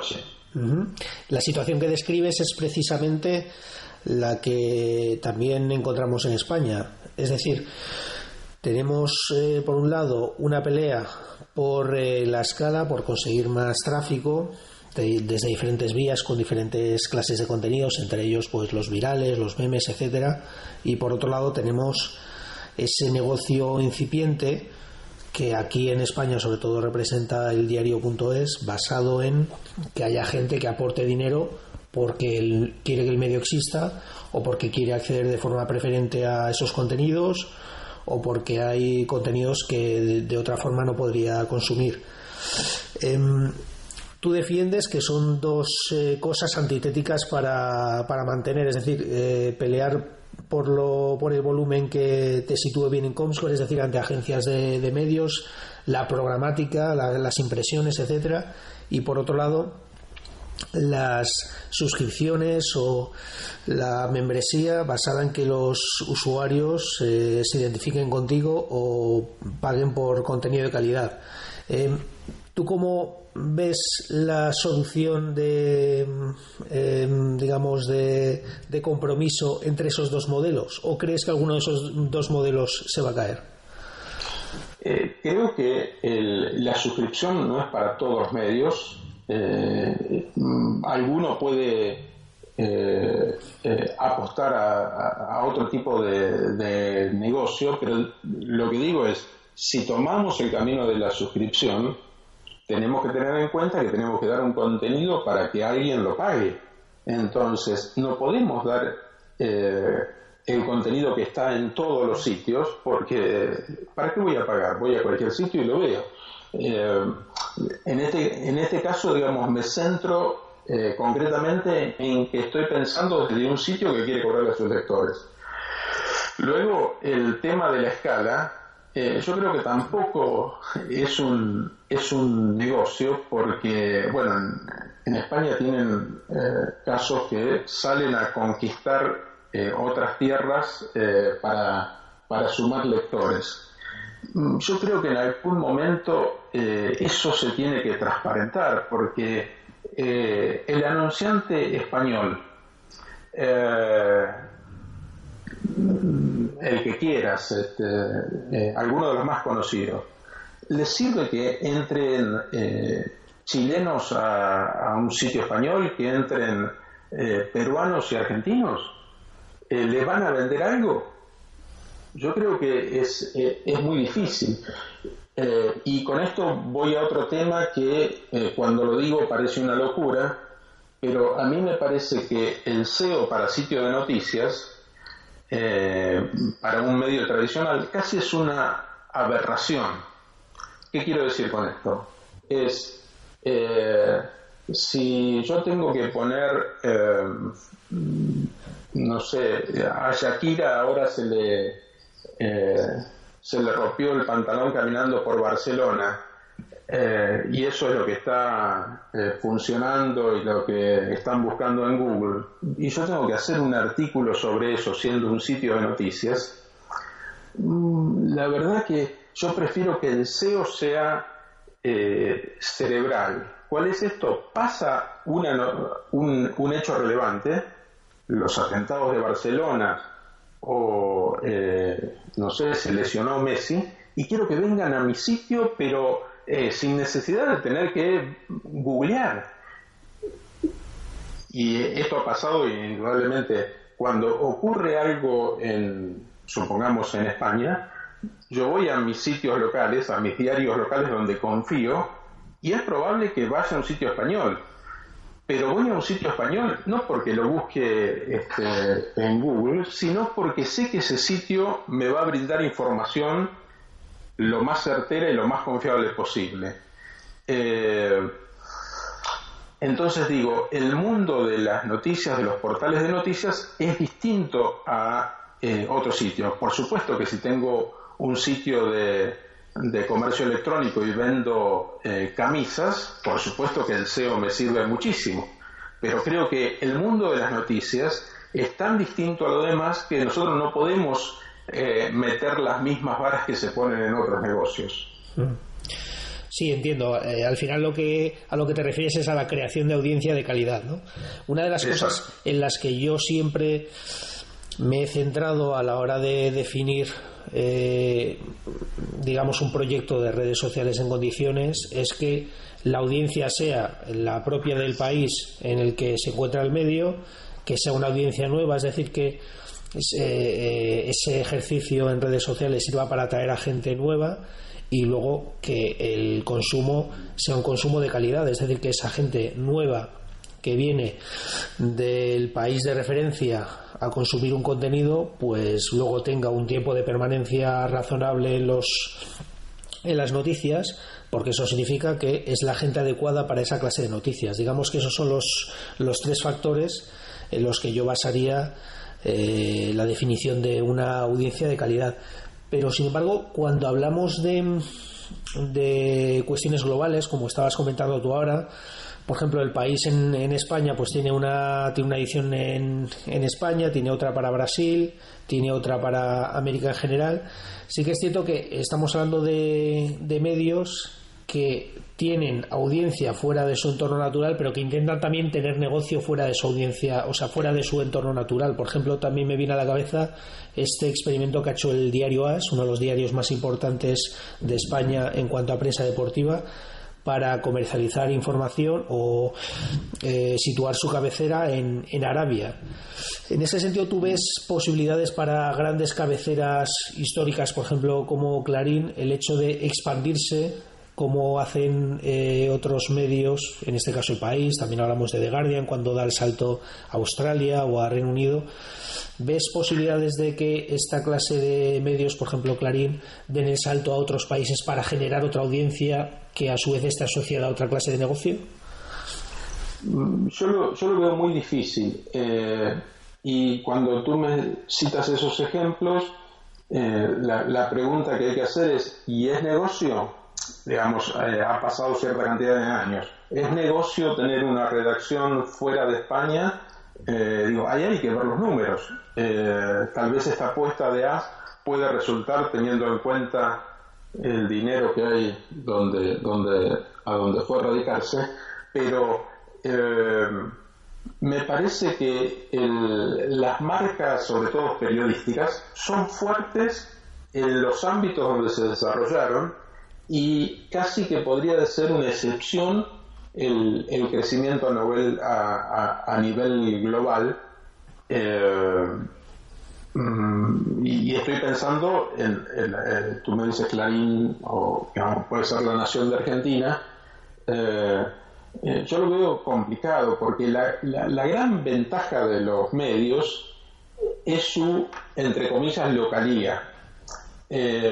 Speaker 1: Uh-huh. La situación que describes es precisamente la que también encontramos en España. Es decir, tenemos eh, por un lado una pelea por eh, la escala, por conseguir más tráfico de, desde diferentes vías con diferentes clases de contenidos, entre ellos pues los virales, los memes, etcétera. Y por otro lado tenemos ese negocio incipiente que aquí en España sobre todo representa el diario punto es, basado en que haya gente que aporte dinero porque él quiere que el medio exista, o porque quiere acceder de forma preferente a esos contenidos, o porque hay contenidos que de, de otra forma no podría consumir. Eh, tú defiendes que son dos eh, cosas antitéticas para, para mantener, es decir, eh, pelear por lo por el volumen que te sitúe bien en Comscore, es decir, ante agencias de, de medios, la programática, la, las impresiones, etcétera, y por otro lado las suscripciones o la membresía basada en que los usuarios eh, se identifiquen contigo o paguen por contenido de calidad. Eh, ¿Tú cómo ves la solución de, eh, digamos, de, de compromiso entre esos dos modelos? ¿O crees que alguno de esos dos modelos se va a caer?
Speaker 2: Eh, creo que el, la suscripción no es para todos los medios. Eh, alguno puede eh, eh, apostar a, a, a otro tipo de, de negocio, pero lo que digo es, si tomamos el camino de la suscripción, tenemos que tener en cuenta que tenemos que dar un contenido para que alguien lo pague. Entonces, no podemos dar eh, el contenido que está en todos los sitios, porque ¿para qué voy a pagar? Voy a cualquier sitio y lo veo. Eh, en este en este caso, digamos, me centro eh, concretamente en que estoy pensando desde un sitio que quiere cobrarle a sus lectores. Luego, el tema de la escala, eh, yo creo que tampoco es un es un negocio, porque, bueno, en, en España tienen eh, casos que salen a conquistar eh, otras tierras eh, para para sumar lectores. Yo creo que en algún momento eh, eso se tiene que transparentar, porque eh, el anunciante español, eh, el que quieras, este, eh, alguno de los más conocidos, ¿le sirve que entren eh, chilenos a, a un sitio español, que entren eh, peruanos y argentinos? Eh, ¿Le van a vender algo? Yo creo que es, eh, es muy difícil. Eh, y con esto voy a otro tema que eh, cuando lo digo parece una locura, pero a mí me parece que el S E O para sitio de noticias, eh, para un medio tradicional, casi es una aberración. ¿Qué quiero decir con esto? Es, eh, si yo tengo que poner, eh, no sé, a Shakira ahora se le... Eh, se le rompió el pantalón caminando por Barcelona, eh, y eso es lo que está eh, funcionando y lo que están buscando en Google, y yo tengo que hacer un artículo sobre eso siendo un sitio de noticias. Mm, la verdad que yo prefiero que el S E O sea eh, cerebral. ¿Cuál es esto? Pasa una, un, un hecho relevante, los atentados de Barcelona, o eh, no sé, se lesionó Messi, y quiero que vengan a mi sitio, pero eh, sin necesidad de tener que googlear. Y esto ha pasado indudablemente cuando ocurre algo en, supongamos en España, yo voy a mis sitios locales, a mis diarios locales donde confío, y es probable que vaya a un sitio español. Pero voy a un sitio español no porque lo busque este, en Google, sino porque sé que ese sitio me va a brindar información lo más certera y lo más confiable posible. Eh, entonces digo, el mundo de las noticias, de los portales de noticias, es distinto a eh, otros sitios. Por supuesto que si tengo un sitio de, de comercio electrónico y vendo eh, camisas, por supuesto que el S E O me sirve muchísimo, pero creo que el mundo de las noticias es tan distinto a lo demás que nosotros no podemos eh, meter las mismas varas que se ponen en otros negocios.
Speaker 1: Sí, entiendo. Eh, al final lo que a lo que te refieres es a la creación de audiencia de calidad, ¿no? Una de las Exacto. cosas en las que yo siempre me he centrado a la hora de definir eh, digamos un proyecto de redes sociales en condiciones es que la audiencia sea la propia del país en el que se encuentra el medio, que sea una audiencia nueva, es decir, que ese, eh, ese ejercicio en redes sociales sirva para atraer a gente nueva, y luego que el consumo sea un consumo de calidad, es decir, que esa gente nueva que viene del país de referencia a consumir un contenido, pues luego tenga un tiempo de permanencia razonable en los en las noticias, porque eso significa que es la gente adecuada para esa clase de noticias. Digamos que esos son los, los tres factores en los que yo basaría eh, la definición de una audiencia de calidad. Pero sin embargo, cuando hablamos de, de cuestiones globales, como estabas comentando tú ahora, por ejemplo, el país en, en España pues tiene una, tiene una edición en, en España, tiene otra para Brasil, tiene otra para América en general. Sí que es cierto que estamos hablando de, de medios que tienen audiencia fuera de su entorno natural, pero que intentan también tener negocio fuera de su audiencia, o sea, fuera de su entorno natural. Por ejemplo, también me viene a la cabeza este experimento que ha hecho el diario AS, uno de los diarios más importantes de España en cuanto a prensa deportiva, para comercializar información o eh, situar su cabecera en, en Arabia. En ese sentido, ¿tú ves posibilidades para grandes cabeceras históricas, por ejemplo, como Clarín, el hecho de expandirse como hacen eh, otros medios, en este caso El País, también hablamos de The Guardian, cuando da el salto a Australia o a Reino Unido? ¿Ves posibilidades de que esta clase de medios, por ejemplo Clarín, den el salto a otros países para generar otra audiencia que a su vez esté asociada a otra clase de negocio?
Speaker 2: Yo lo, yo lo veo muy difícil. Eh, y cuando tú me citas esos ejemplos, eh, la, la pregunta que hay que hacer es, ¿y es negocio? Digamos, eh, ha pasado cierta cantidad de años. ¿Es negocio tener una redacción fuera de España? Eh, digo, ahí hay que ver los números. Eh, tal vez esta apuesta de A S puede resultar, teniendo en cuenta el dinero que hay donde, donde, a donde fue a radicarse, pero eh, me parece que el, las marcas, sobre todo periodísticas, son fuertes en los ámbitos donde se desarrollaron, y casi que podría ser una excepción el, el crecimiento a nivel, a, a, a nivel global. Eh, y, y estoy pensando en, en, en, tú me dices Clarín, o digamos, puede ser La Nación de Argentina. eh, eh, yo lo veo complicado, porque la, la, la gran ventaja de los medios es su, entre comillas, localía. eh,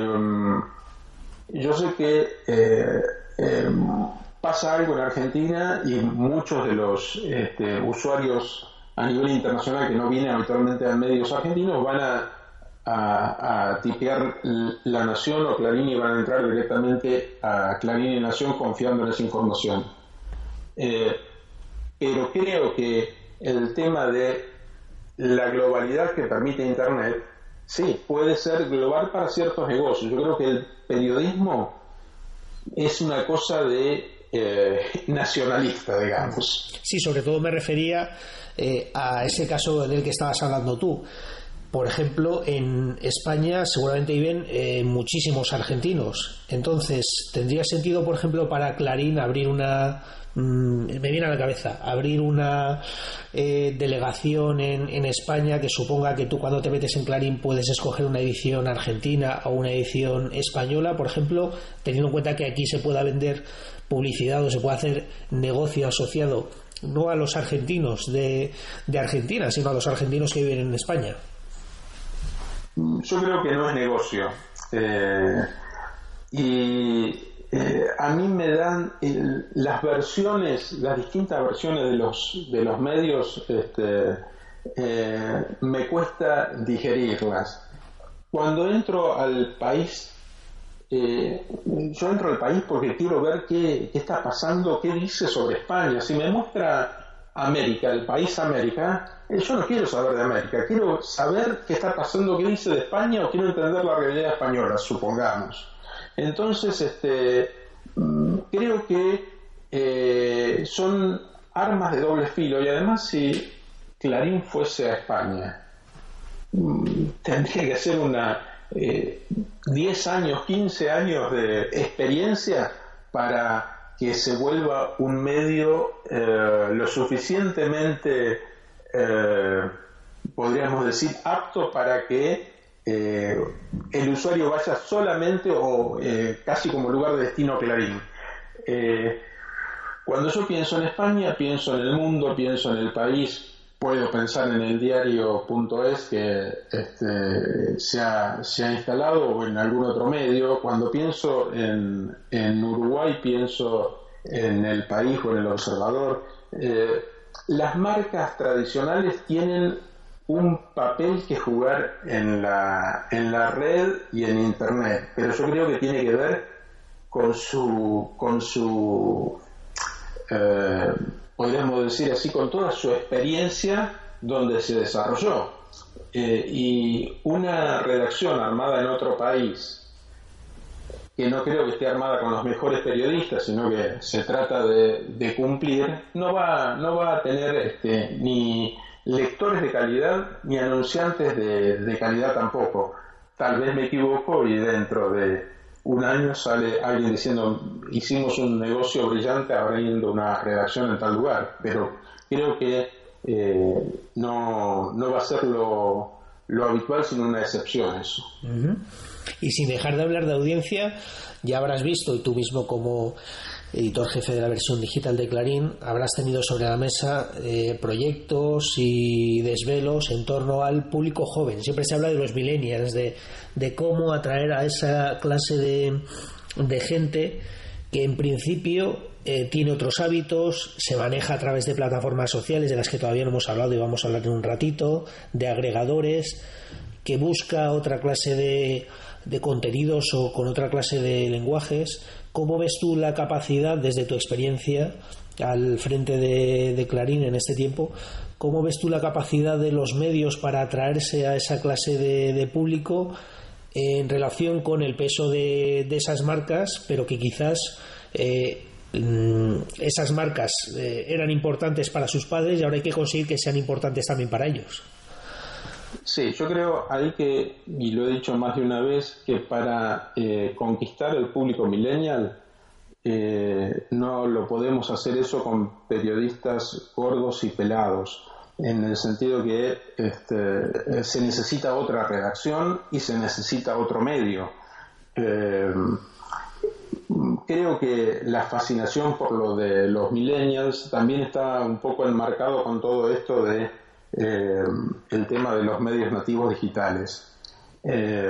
Speaker 2: Yo sé que eh, eh, pasa algo en Argentina, y muchos de los este, usuarios a nivel internacional que no vienen habitualmente a medios argentinos van a, a, a tipear La Nación o Clarín y van a entrar directamente a Clarín y Nación confiando en esa información. Eh, pero creo que el tema de la globalidad que permite Internet, sí, puede ser global para ciertos negocios. Yo creo que el periodismo es una cosa de eh, nacionalista, digamos.
Speaker 1: Sí, sobre todo me refería eh, a ese caso del que estabas hablando tú. Por ejemplo, en España seguramente viven eh, muchísimos argentinos. Entonces, ¿tendría sentido, por ejemplo, para Clarín abrir una... me viene a la cabeza abrir una eh, delegación en, en España que suponga que tú, cuando te metes en Clarín, puedes escoger una edición argentina o una edición española, por ejemplo, teniendo en cuenta que aquí se pueda vender publicidad o se puede hacer negocio asociado no a los argentinos de, de Argentina, sino a los argentinos que viven en España?
Speaker 2: Yo creo que no es negocio. Eh, y Eh, a mí me dan el, las versiones, las distintas versiones de los de los medios, este, eh, me cuesta digerirlas. Cuando entro al país, eh, yo entro al país porque quiero ver qué, qué está pasando, qué dice sobre España. Si me muestra América, el país América, eh, yo no quiero saber de América, quiero saber qué está pasando, qué dice de España, o quiero entender la realidad española, supongamos. Entonces, este, creo que eh, son armas de doble filo, y además si Clarín fuese a España, tendría que ser una eh, diez años, quince años de experiencia para que se vuelva un medio eh, lo suficientemente, eh, podríamos decir, apto para que eh, el usuario vaya solamente o eh, casi como lugar de destino Clarín. Eh, cuando yo pienso en España, pienso en el mundo, pienso en el país. Puedo pensar en el diario punto es que este, se, ha, se ha instalado, o en algún otro medio. Cuando pienso en, en Uruguay, pienso en El País o en El Observador. Eh, las marcas tradicionales tienen un papel que jugar en la, en la red y en Internet, pero yo creo que tiene que ver con su... Con su eh, podríamos decir así, con toda su experiencia donde se desarrolló. Eh, y una redacción armada en otro país, que no creo que esté armada con los mejores periodistas, sino que se trata de, de cumplir, no va, no va a tener este, ni lectores de calidad, ni anunciantes de, de calidad tampoco. Tal vez me equivoco y dentro de un año sale alguien diciendo hicimos un negocio brillante abriendo una redacción en tal lugar, pero creo que eh, no, no va a ser lo, lo habitual, sino una excepción eso.
Speaker 1: Uh-huh. Y sin dejar de hablar de audiencia, ya habrás visto, y tú mismo como editor jefe de la versión digital de Clarín, habrás tenido sobre la mesa eh, proyectos y desvelos en torno al público joven. Siempre se habla de los millennials, de, de cómo atraer a esa clase de, de gente que en principio eh, tiene otros hábitos, se maneja a través de plataformas sociales de las que todavía no hemos hablado y vamos a hablar en un ratito, de agregadores, que busca otra clase de, de contenidos o con otra clase de lenguajes. ¿Cómo ves tú la capacidad, desde tu experiencia al frente de, de Clarín en este tiempo, cómo ves tú la capacidad de los medios para atraerse a esa clase de, de público en relación con el peso de, de esas marcas, pero que quizás eh, esas marcas eh, eran importantes para sus padres y ahora hay que conseguir que sean importantes también para ellos?
Speaker 2: Sí, yo creo ahí que, y lo he dicho más de una vez, que para eh, conquistar el público millennial eh, no lo podemos hacer eso con periodistas gordos y pelados, en el sentido que este, se necesita otra redacción y se necesita otro medio. Eh, creo que la fascinación por lo de los millennials también está un poco enmarcado con todo esto de Eh, el tema de los medios nativos digitales. Eh,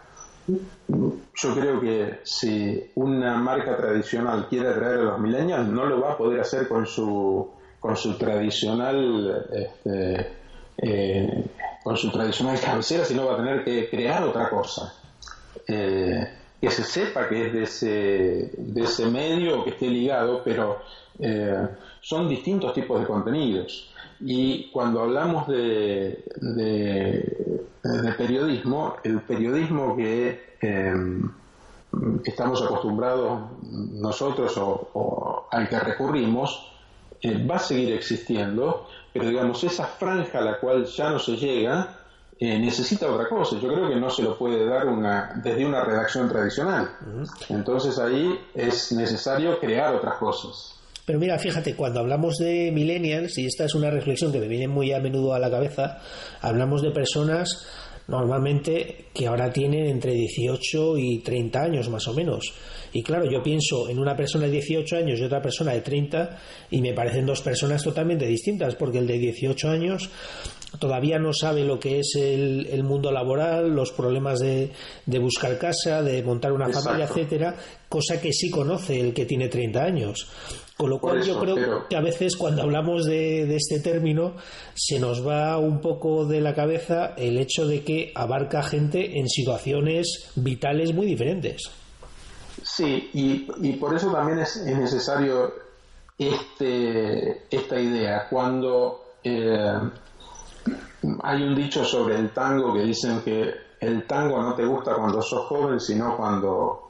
Speaker 2: yo creo que si una marca tradicional quiere atraer a los millennials, no lo va a poder hacer con su con su tradicional este, eh, con su tradicional cabecera, sino va a tener que crear otra cosa eh, que se sepa que es de ese de ese medio, que esté ligado, pero eh, son distintos tipos de contenidos. Y cuando hablamos de, de, de periodismo, el periodismo que, eh, que estamos acostumbrados nosotros o, o al que recurrimos, eh, va a seguir existiendo, pero digamos, esa franja a la cual ya no se llega, eh, necesita otra cosa. Yo creo que no se lo puede dar una, desde una redacción tradicional. Entonces ahí es necesario crear otras cosas.
Speaker 1: Pero mira, fíjate, cuando hablamos de millennials, y esta es una reflexión que me viene muy a menudo a la cabeza, hablamos de personas normalmente que ahora tienen entre dieciocho y treinta años más o menos. Y claro, yo pienso en una persona de dieciocho años y otra persona de treinta y me parecen dos personas totalmente distintas, porque el de dieciocho años todavía no sabe lo que es el, el mundo laboral, los problemas de, de buscar casa, de montar una Exacto. familia, etcétera, cosa que sí conoce el que tiene treinta años. Con lo cual eso, yo creo pero... que a veces cuando hablamos de, de este término se nos va un poco de la cabeza el hecho de que abarca gente en situaciones vitales muy diferentes.
Speaker 2: Sí, y, y por eso también es, es necesario este, esta idea. Cuando eh, hay un dicho sobre el tango que dicen que el tango no te gusta cuando sos joven, sino cuando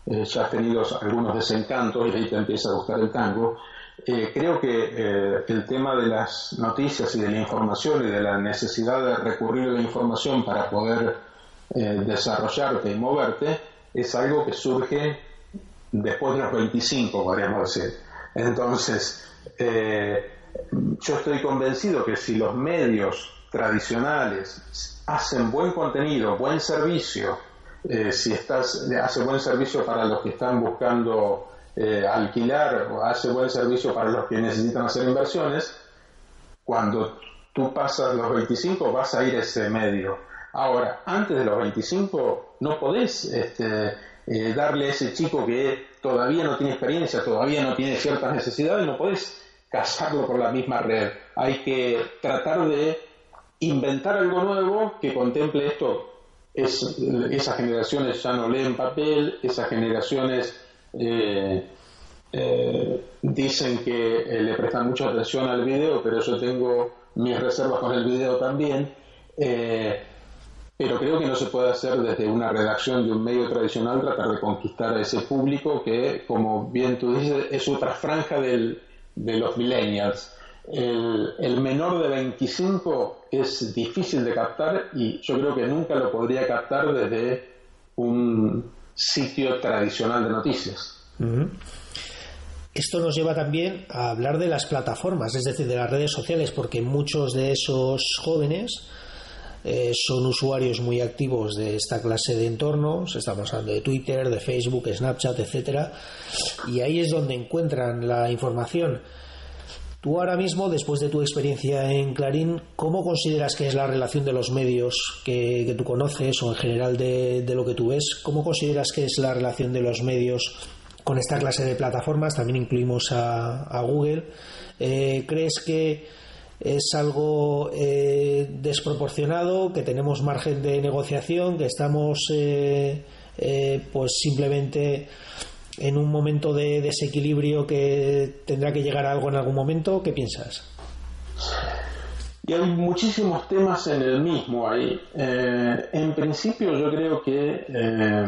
Speaker 2: eh, ya has tenido algunos desencantos y ahí te empieza a gustar el tango. Eh, creo que eh, el tema de las noticias y de la información y de la necesidad de recurrir a la información para poder eh, desarrollarte y moverte es algo que surge después de los veinticinco, podríamos decir. Entonces, eh, yo estoy convencido que si los medios tradicionales hacen buen contenido, buen servicio, eh, si estás hace buen servicio para los que están buscando eh, alquilar o hace buen servicio para los que necesitan hacer inversiones, cuando tú pasas los veinticinco vas a ir a ese medio. Ahora, antes de los veinticinco no podés este, eh, darle a ese chico que todavía no tiene experiencia, todavía no tiene ciertas necesidades, no podés casarlo por la misma red. Hay que tratar de inventar algo nuevo que contemple esto. Es, esas generaciones ya no leen papel, esas generaciones eh, eh, dicen que eh, le prestan mucha atención al video, pero yo tengo mis reservas con el video también. Eh, pero creo que no se puede hacer desde una redacción de un medio tradicional tratar de conquistar a ese público que, como bien tú dices, es otra franja del, de los millennials. El, el menor de veinticinco es difícil de captar y yo creo que nunca lo podría captar desde un sitio tradicional de noticias.
Speaker 1: Uh-huh. Esto nos lleva también a hablar de las plataformas, es decir, de las redes sociales, porque muchos de esos jóvenes eh, son usuarios muy activos de esta clase de entornos. Estamos hablando de Twitter, de Facebook, Snapchat, etcétera, y ahí es donde encuentran la información. Tú ahora mismo, después de tu experiencia en Clarín, ¿cómo consideras que es la relación de los medios que, que tú conoces o en general de, de lo que tú ves? ¿Cómo consideras que es la relación de los medios con esta clase de plataformas? También incluimos a, a Google. Eh, ¿Crees que es algo eh, desproporcionado, que tenemos margen de negociación, que estamos eh, eh, pues simplemente en un momento de desequilibrio que tendrá que llegar a algo en algún momento? ¿Qué piensas?
Speaker 2: Y hay muchísimos temas en el mismo ahí. Eh, en principio yo creo que eh,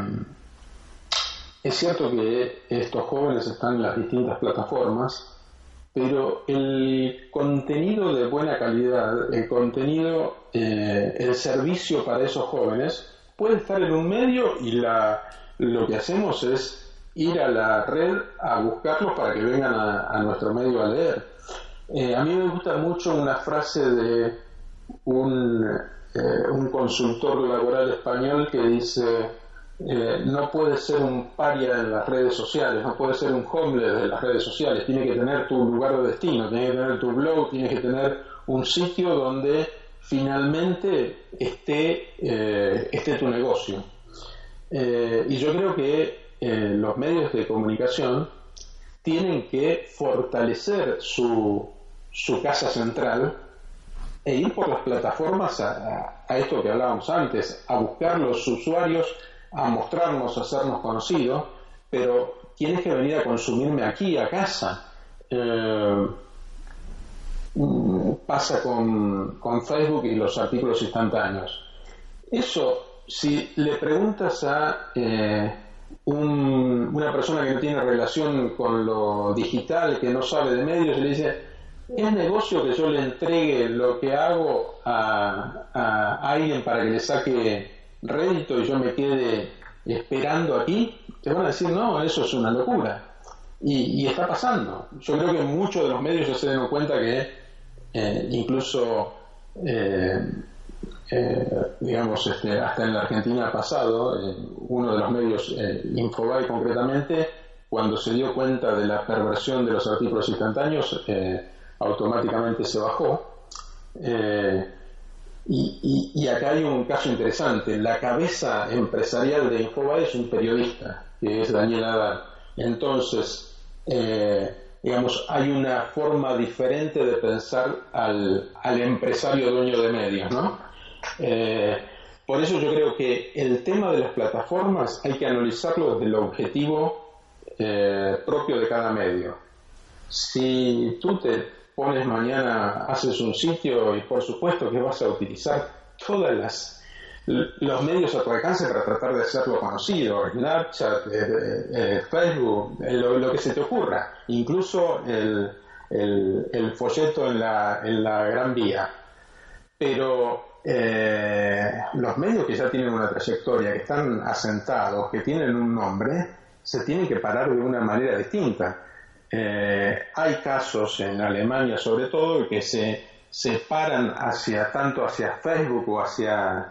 Speaker 2: es cierto que estos jóvenes están en las distintas plataformas, pero el contenido de buena calidad, el contenido, eh, el servicio para esos jóvenes puede estar en un medio y la, lo que hacemos es ir a la red a buscarlos para que vengan a, a nuestro medio a leer. Eh, a mí me gusta mucho una frase de un, eh, un consultor laboral español que dice eh, no puedes ser un paria en las redes sociales, no puedes ser un homeless de las redes sociales, tienes que tener tu lugar de destino, tienes que tener tu blog, tienes que tener un sitio donde finalmente esté, eh, esté tu negocio. Eh, y yo creo que Eh, los medios de comunicación tienen que fortalecer su, su casa central e ir por las plataformas a, a, a esto que hablábamos antes, a buscar los usuarios, a mostrarnos, a hacernos conocidos, pero tienes que venir a consumirme aquí, a casa. Eh, pasa con, con Facebook y los artículos instantáneos. Eso, si le preguntas a eh, Un, una persona que no tiene relación con lo digital, que no sabe de medios, y le dice, ¿es negocio que yo le entregue lo que hago a, a alguien para que le saque rédito y yo me quede esperando aquí? Te van a decir, no, eso es una locura. Y, y está pasando. Yo creo que muchos de los medios ya se dan cuenta que eh, incluso eh, Eh, digamos, este, hasta en la Argentina ha pasado, eh, uno de los medios, eh, Infobae concretamente, cuando se dio cuenta de la perversión de los artículos instantáneos, eh, automáticamente se bajó. Eh, y, y, y acá hay un caso interesante. La cabeza empresarial de Infobae es un periodista, que es Daniel Adar. Entonces, eh, digamos, hay una forma diferente de pensar al, al empresario dueño de medios, ¿no? Eh, por eso yo creo que el tema de las plataformas hay que analizarlo desde el objetivo eh, propio de cada medio. Si tú te pones mañana, haces un sitio y por supuesto que vas a utilizar todas las los medios a tu alcance para tratar de hacerlo conocido, Snapchat, eh, eh, Facebook, eh, lo, lo que se te ocurra, incluso el, el, el folleto en la, en la Gran Vía. Pero eh, los medios que ya tienen una trayectoria, que están asentados, que tienen un nombre, se tienen que parar de una manera distinta. Eh, hay casos en Alemania sobre todo que se, se paran hacia, tanto hacia Facebook o hacia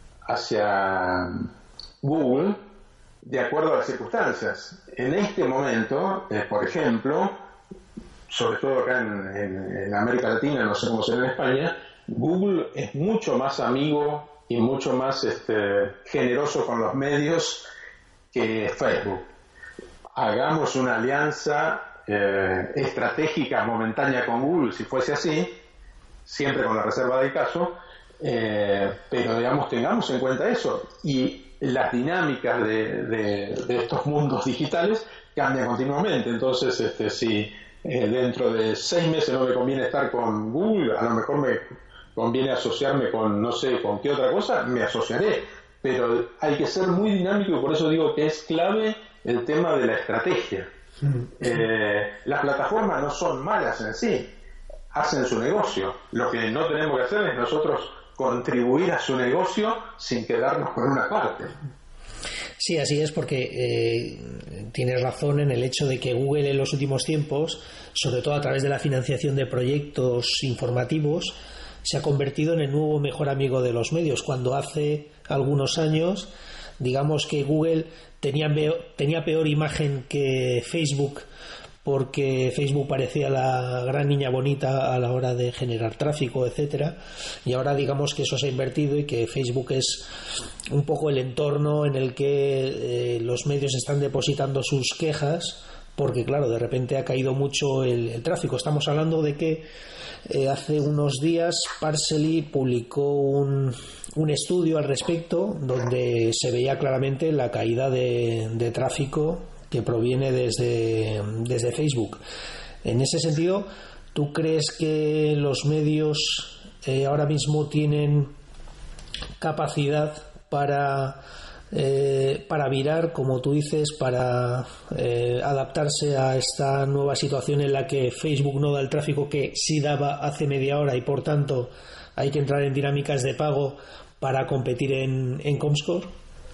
Speaker 2: hacia Google de acuerdo a las circunstancias. En este momento, eh, por ejemplo, sobre todo acá en, en, en América Latina, no sé cómo será en España, Google es mucho más amigo y mucho más este, generoso con los medios que Facebook. Hagamos una alianza eh, estratégica momentánea con Google, si fuese así, siempre con la reserva del caso. Eh, pero digamos, tengamos en cuenta eso, y las dinámicas de, de, de estos mundos digitales cambian continuamente. Entonces, este, si eh, dentro de seis meses no me conviene estar con Google, a lo mejor me conviene asociarme con no sé con qué otra cosa, me asociaré, pero hay que ser muy dinámico, y por eso digo que es clave el tema de la estrategia. Eh, las plataformas no son malas en sí, hacen su negocio. Lo que no tenemos que hacer es nosotros contribuir a su negocio sin quedarnos con una parte.
Speaker 1: Sí, así es, porque eh, tienes razón en el hecho de que Google en los últimos tiempos, sobre todo a través de la financiación de proyectos informativos, se ha convertido en el nuevo mejor amigo de los medios, cuando hace algunos años, digamos que Google tenía, tenía peor imagen que Facebook, porque Facebook parecía la gran niña bonita a la hora de generar tráfico, etcétera, y ahora digamos que eso se ha invertido y que Facebook es un poco el entorno en el que eh, los medios están depositando sus quejas, porque claro, de repente ha caído mucho el, el tráfico. Estamos hablando de que eh, hace unos días Parcely publicó un, un estudio al respecto donde se veía claramente la caída de, de tráfico que proviene desde, desde Facebook. En ese sentido, ¿tú crees que los medios eh, ahora mismo tienen capacidad para, eh, para virar, como tú dices, para eh, adaptarse a esta nueva situación en la que Facebook no da el tráfico que sí daba hace media hora y por tanto hay que entrar en dinámicas de pago para competir en, en Comscore?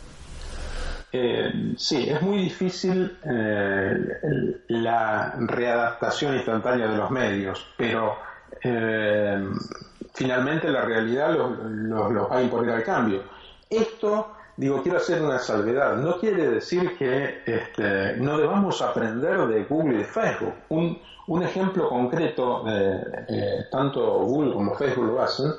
Speaker 2: Eh, sí, es muy difícil eh, la readaptación instantánea de los medios, pero eh, finalmente la realidad los lo, lo va a imponer al cambio. Esto, digo, quiero hacer una salvedad, no quiere decir que este, no debamos aprender de Google y de Facebook. Un, un ejemplo concreto, eh, eh, tanto Google como Facebook lo hacen.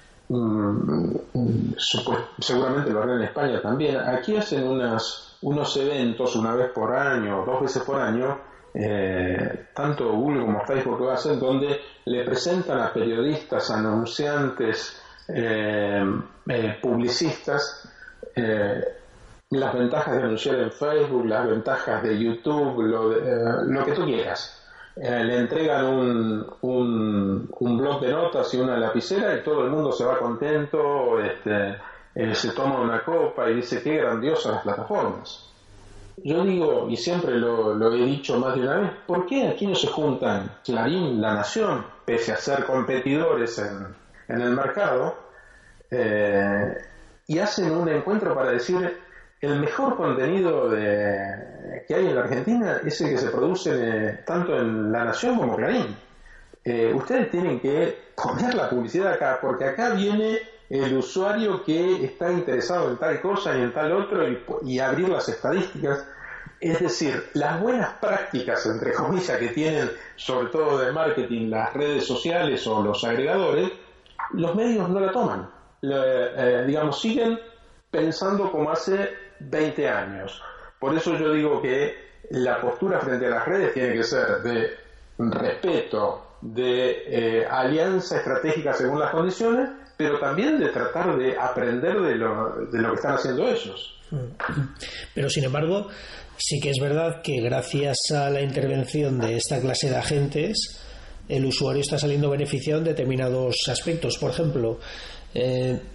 Speaker 2: Seguramente lo harán en España también. Aquí hacen unas, unos eventos una vez por año, dos veces por año, eh, tanto Google como Facebook lo hacen, donde le presentan a periodistas, anunciantes, eh, eh, publicistas, eh, las ventajas de anunciar en Facebook, las ventajas de YouTube, lo, de, eh, lo que tú quieras. Eh, le entregan un, un, un bloc de notas y una lapicera y todo el mundo se va contento, este, eh, se toma una copa y dice qué grandiosas las plataformas. Yo digo, y siempre lo, lo he dicho más de una vez, ¿por qué aquí no se juntan Clarín, La Nación, pese a ser competidores en, en el mercado, eh, y hacen un encuentro para decir el mejor contenido de, que hay en la Argentina es el que se produce eh, tanto en La Nación como Clarín? Eh, ustedes tienen que poner la publicidad acá, porque acá viene el usuario que está interesado en tal cosa y en tal otro, y, y abrir las estadísticas. Es decir, las buenas prácticas, entre comillas, que tienen sobre todo de marketing las redes sociales o los agregadores, los medios no la toman. Le, eh, digamos, siguen pensando como hace veinte años. Por eso yo digo que la postura frente a las redes tiene que ser de respeto, de eh, alianza estratégica según las condiciones, pero también de tratar de aprender de lo, de lo que están haciendo ellos.
Speaker 1: Pero sin embargo, sí que es verdad que gracias a la intervención de esta clase de agentes, el usuario está saliendo beneficiado en determinados aspectos. Por ejemplo, eh,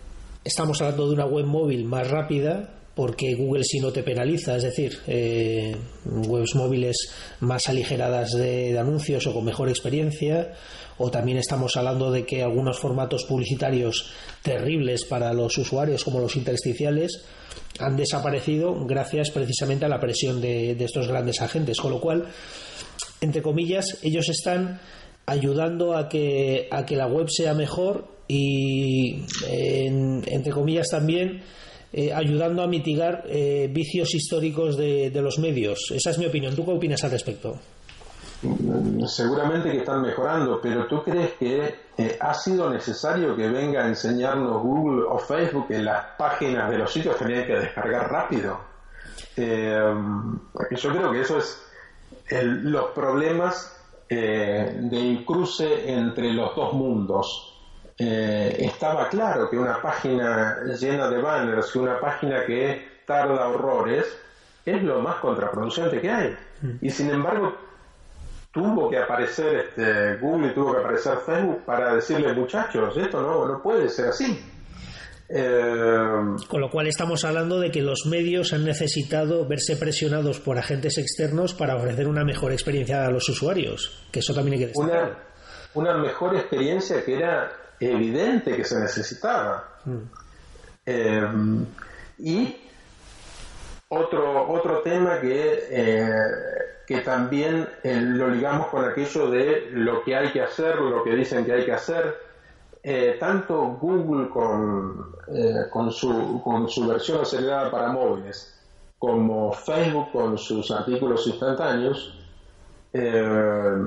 Speaker 1: estamos hablando de una web móvil más rápida, porque Google sí no te penaliza, es decir, eh, webs móviles más aligeradas de, de anuncios o con mejor experiencia, o también estamos hablando de que algunos formatos publicitarios terribles para los usuarios, como los intersticiales, han desaparecido gracias precisamente a la presión de, de estos grandes agentes, con lo cual, entre comillas, ellos están ayudando a que, a que la web sea mejor y, en, entre comillas, también Eh, ayudando a mitigar eh, vicios históricos de, de los medios. Esa es mi opinión. ¿Tú qué opinas al respecto?
Speaker 2: Seguramente que están mejorando, pero ¿tú crees que eh, ha sido necesario que venga a enseñarnos Google o Facebook que las páginas de los sitios tenían que descargar rápido? Eh, yo creo que eso es el, los problemas eh, del cruce entre los dos mundos. Eh, estaba claro que una página llena de banners, que una página que tarda horrores, es lo más contraproducente que hay. Y sin embargo, tuvo que aparecer este, Google y tuvo que aparecer Facebook para decirle, muchachos, esto no, no puede ser así. Eh...
Speaker 1: Con lo cual estamos hablando de que los medios han necesitado verse presionados por agentes externos para ofrecer una mejor experiencia a los usuarios, que eso también hay que destacar.
Speaker 2: Una, una mejor experiencia que era evidente que se necesitaba. Mm. Eh, y otro otro tema que eh, que también eh, lo ligamos con aquello de lo que hay que hacer, lo que dicen que hay que hacer. Eh, tanto Google con eh, con su con su versión acelerada para móviles, como Facebook con sus artículos instantáneos, eh,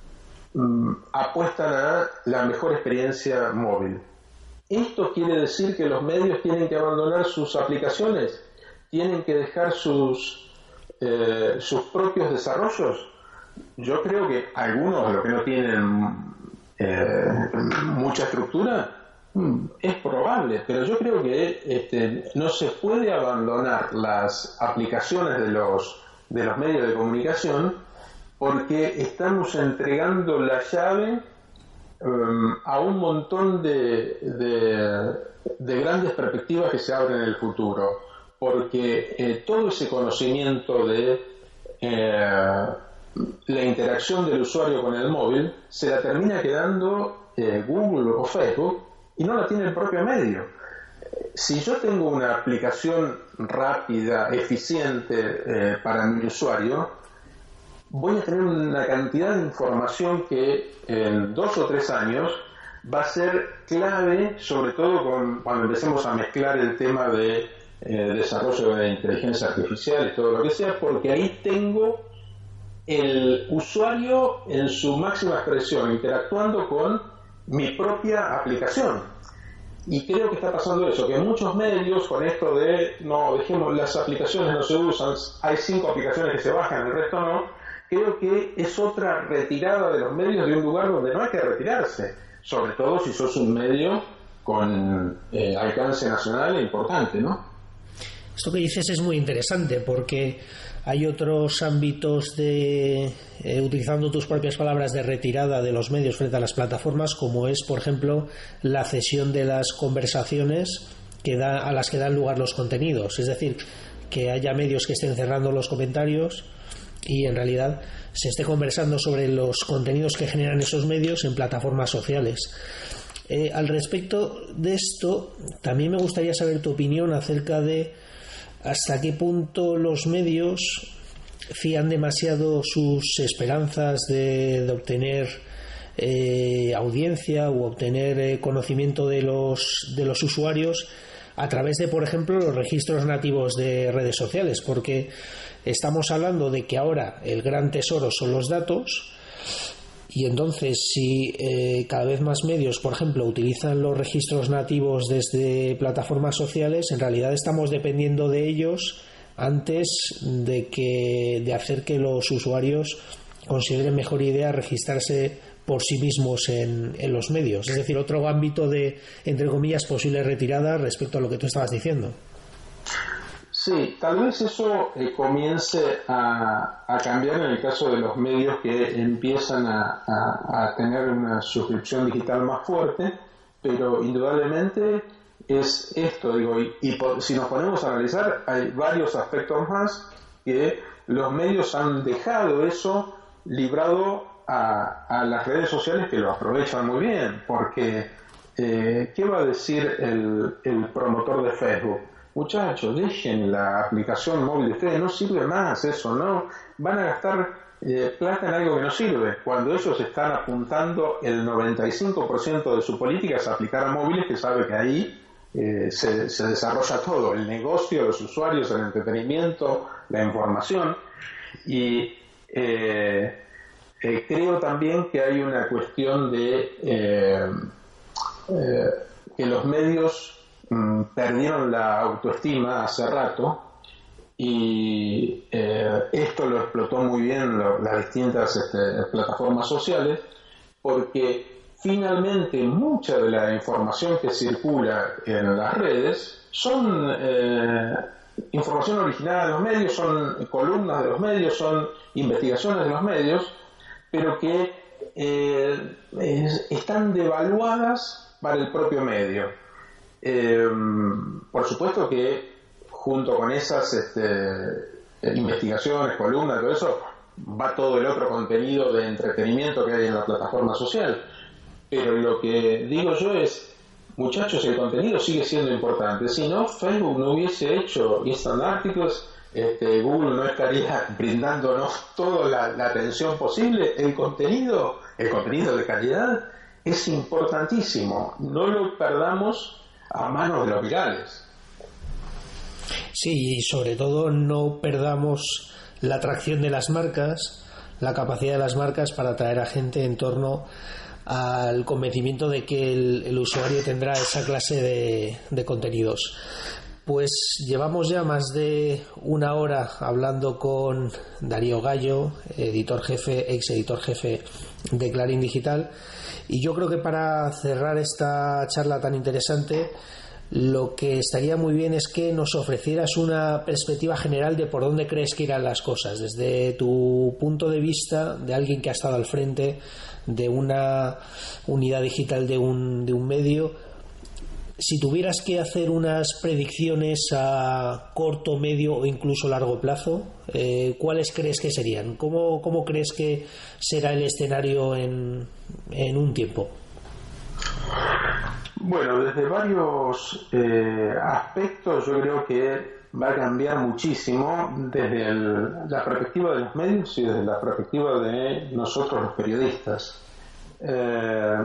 Speaker 2: apuestan a la mejor experiencia móvil. ¿Esto quiere decir que los medios tienen que abandonar sus aplicaciones? ¿Tienen que dejar sus, eh, sus propios desarrollos? Yo creo que algunos de los que no tienen eh, mucha estructura, es probable, pero yo creo que este, no se puede abandonar las aplicaciones de los, de los medios de comunicación, porque estamos entregando la llave um, a un montón de, de, de grandes perspectivas que se abren en el futuro, porque eh, todo ese conocimiento de eh, la interacción del usuario con el móvil se la termina quedando eh, Google o Facebook y no la tiene el propio medio. Si yo tengo una aplicación rápida, eficiente eh, para mi usuario, voy a tener una cantidad de información que en dos o tres años va a ser clave, sobre todo con, cuando empecemos a mezclar el tema de eh, desarrollo de inteligencia artificial y todo lo que sea, porque ahí tengo el usuario en su máxima expresión, interactuando con mi propia aplicación. Y creo que está pasando eso, que muchos medios con esto de, no, dejemos, las aplicaciones no se usan, hay cinco aplicaciones que se bajan, el resto no. Creo que es otra retirada de los medios de un lugar donde no hay que retirarse, sobre todo si sos un medio con eh, alcance nacional e importante, ¿no?
Speaker 1: Esto que dices es muy interesante, porque hay otros ámbitos de, eh, utilizando tus propias palabras, de retirada de los medios frente a las plataformas, como es, por ejemplo, la cesión de las conversaciones que da, a las que dan lugar los contenidos. Es decir, que haya medios que estén cerrando los comentarios y en realidad se esté conversando sobre los contenidos que generan esos medios en plataformas sociales. Eh, al respecto de esto, también me gustaría saber tu opinión acerca de hasta qué punto los medios fían demasiado sus esperanzas de, de obtener eh, audiencia u obtener eh, conocimiento de los, de los usuarios a través de, por ejemplo, los registros nativos de redes sociales, porque estamos hablando de que ahora el gran tesoro son los datos, y entonces si eh, cada vez más medios, por ejemplo, utilizan los registros nativos desde plataformas sociales, en realidad estamos dependiendo de ellos antes de que de hacer que los usuarios consideren mejor idea registrarse por sí mismos en, en los medios. Es decir, otro ámbito de, entre comillas, posible retirada respecto a lo que tú estabas diciendo.
Speaker 2: Sí, tal vez eso eh, comience a, a cambiar en el caso de los medios que empiezan a, a, a tener una suscripción digital más fuerte, pero indudablemente es esto, digo, y, y por, si nos ponemos a analizar, hay varios aspectos más que los medios han dejado eso librado a, a las redes sociales, que lo aprovechan muy bien, porque eh, ¿qué va a decir el, el promotor de Facebook? Muchachos, dejen la aplicación móvil de ustedes, no sirve más eso, no van a gastar eh, plata en algo que no sirve, cuando ellos están apuntando el noventa y cinco por ciento de su política es aplicar a móviles, que sabe que ahí eh, se, se desarrolla todo, el negocio, los usuarios, el entretenimiento, la información. Y eh, eh, creo también que hay una cuestión de eh, eh, que los medios mm, perdieron la autoestima hace rato, y eh, esto lo explotó muy bien lo, las distintas este, plataformas sociales, porque finalmente mucha de la información que circula en las redes son eh, información original de los medios, son columnas de los medios, son investigaciones de los medios, pero que eh, es, están devaluadas para el propio medio. Eh, por supuesto que junto con esas este, investigaciones, columnas, todo eso, va todo el otro contenido de entretenimiento que hay en la plataforma social. Pero lo que digo yo es, muchachos, el contenido sigue siendo importante. Si no, Facebook no hubiese hecho Instant Articles, este, Google no estaría brindándonos toda la, la atención posible. El contenido, el contenido de calidad es importantísimo. No lo perdamos a manos de los virales.
Speaker 1: Sí, y sobre todo no perdamos la atracción de las marcas, la capacidad de las marcas para atraer a gente en torno al convencimiento de que el, el usuario tendrá esa clase de, de contenidos. Pues llevamos ya más de una hora hablando con Darío Gallo, editor jefe, ex editor jefe de Clarín Digital, y yo creo que para cerrar esta charla tan interesante, lo que estaría muy bien es que nos ofrecieras una perspectiva general de por dónde crees que irán las cosas, desde tu punto de vista de alguien que ha estado al frente de una unidad digital de un, de un medio. Si tuvieras que hacer unas predicciones a corto, medio o incluso largo plazo, eh, ¿cuáles crees que serían? ¿Cómo, cómo crees que será el escenario en, en un tiempo?
Speaker 2: Bueno, desde varios eh, aspectos yo creo que va a cambiar muchísimo, desde el, la perspectiva de los medios y desde la perspectiva de nosotros los periodistas. Eh,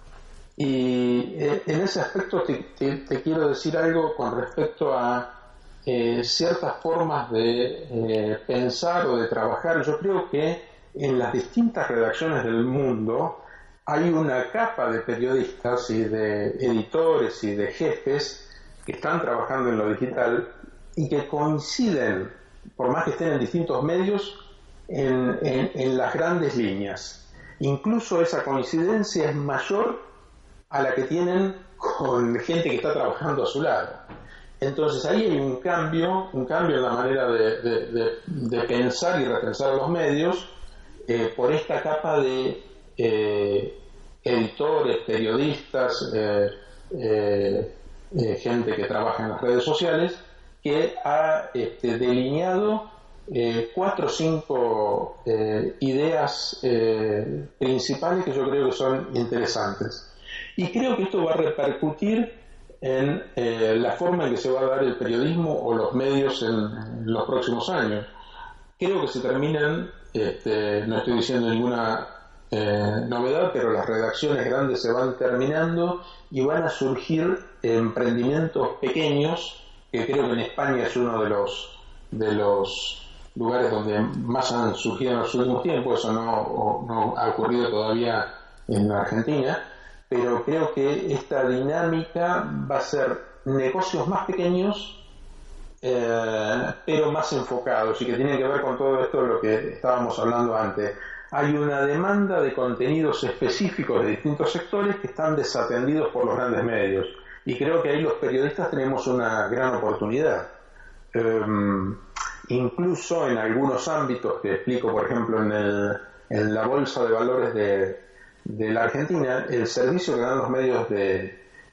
Speaker 2: y eh, en ese aspecto te, te, te quiero decir algo con respecto a eh, ciertas formas de eh, pensar o de trabajar. Yo creo que en las distintas redacciones del mundo hay una capa de periodistas y de editores y de jefes que están trabajando en lo digital y que coinciden, por más que estén en distintos medios, en, en, en las grandes líneas. Incluso esa coincidencia es mayor a la que tienen con gente que está trabajando a su lado. Entonces ahí hay un cambio, un cambio en la manera de, de, de, de pensar y repensar los medios eh, por esta capa de Eh, editores, periodistas, eh, eh, eh, gente que trabaja en las redes sociales, que ha este, delineado eh, cuatro o cinco eh, ideas eh, principales que yo creo que son interesantes. Y creo que esto va a repercutir en eh, la forma en que se va a dar el periodismo o los medios en, en los próximos años. Creo que se terminan, este, no estoy diciendo ninguna Eh, novedad, pero las redacciones grandes se van terminando y van a surgir emprendimientos pequeños, que creo que en España es uno de los de los lugares donde más han surgido en los últimos tiempos. Eso no, no ha ocurrido todavía en la Argentina, pero creo que esta dinámica va a ser negocios más pequeños eh, pero más enfocados, y que tienen que ver con todo esto de lo que estábamos hablando antes. Hay una demanda de contenidos específicos de distintos sectores que están desatendidos por los grandes medios, y creo que ahí los periodistas tenemos una gran oportunidad. Um, incluso en algunos ámbitos que explico, por ejemplo en, el, en la bolsa de valores de, de la Argentina, el servicio que dan los medios de,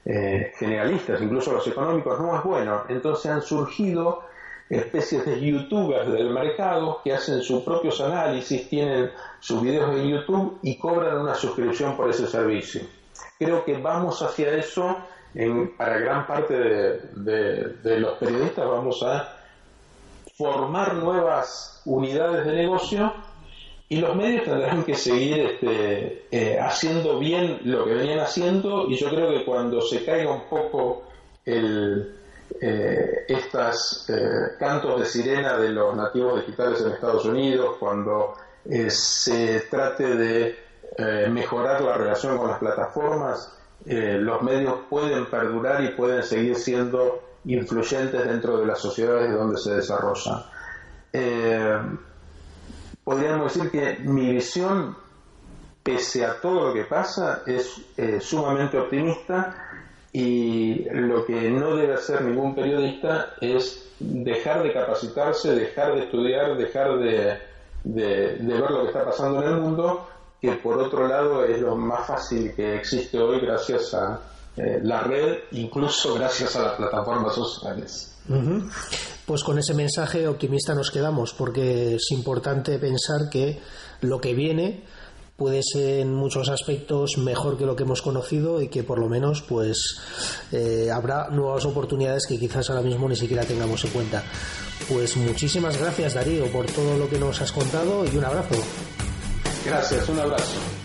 Speaker 2: eh, generalistas, incluso los económicos, no es bueno. Entonces han surgido especies de youtubers del mercado que hacen sus propios análisis, tienen sus videos en YouTube y cobran una suscripción por ese servicio. Creo que vamos hacia eso. En, para gran parte de, de, de los periodistas vamos a formar nuevas unidades de negocio y los medios tendrán que seguir este, eh, haciendo bien lo que venían haciendo, y yo creo que cuando se caiga un poco el eh, estas eh, cantos de sirena de los nativos digitales en Estados Unidos, cuando eh, se trate de eh, mejorar la relación con las plataformas, Eh, los medios pueden perdurar y pueden seguir siendo influyentes dentro de las sociedades donde se desarrollan. Eh, podríamos decir que mi visión, pese a todo lo que pasa, es eh, sumamente optimista, y lo que no debe hacer ningún periodista es dejar de capacitarse, dejar de estudiar, dejar de, de, de ver lo que está pasando en el mundo, que por otro lado es lo más fácil que existe hoy gracias a eh, la red, incluso gracias a las plataformas sociales.
Speaker 1: Uh-huh. Pues con ese mensaje optimista nos quedamos, porque es importante pensar que lo que viene puede ser en muchos aspectos mejor que lo que hemos conocido, y que por lo menos pues eh, habrá nuevas oportunidades que quizás ahora mismo ni siquiera tengamos en cuenta. Pues muchísimas gracias, Darío, por todo lo que nos has contado, y un abrazo.
Speaker 2: Gracias, un abrazo.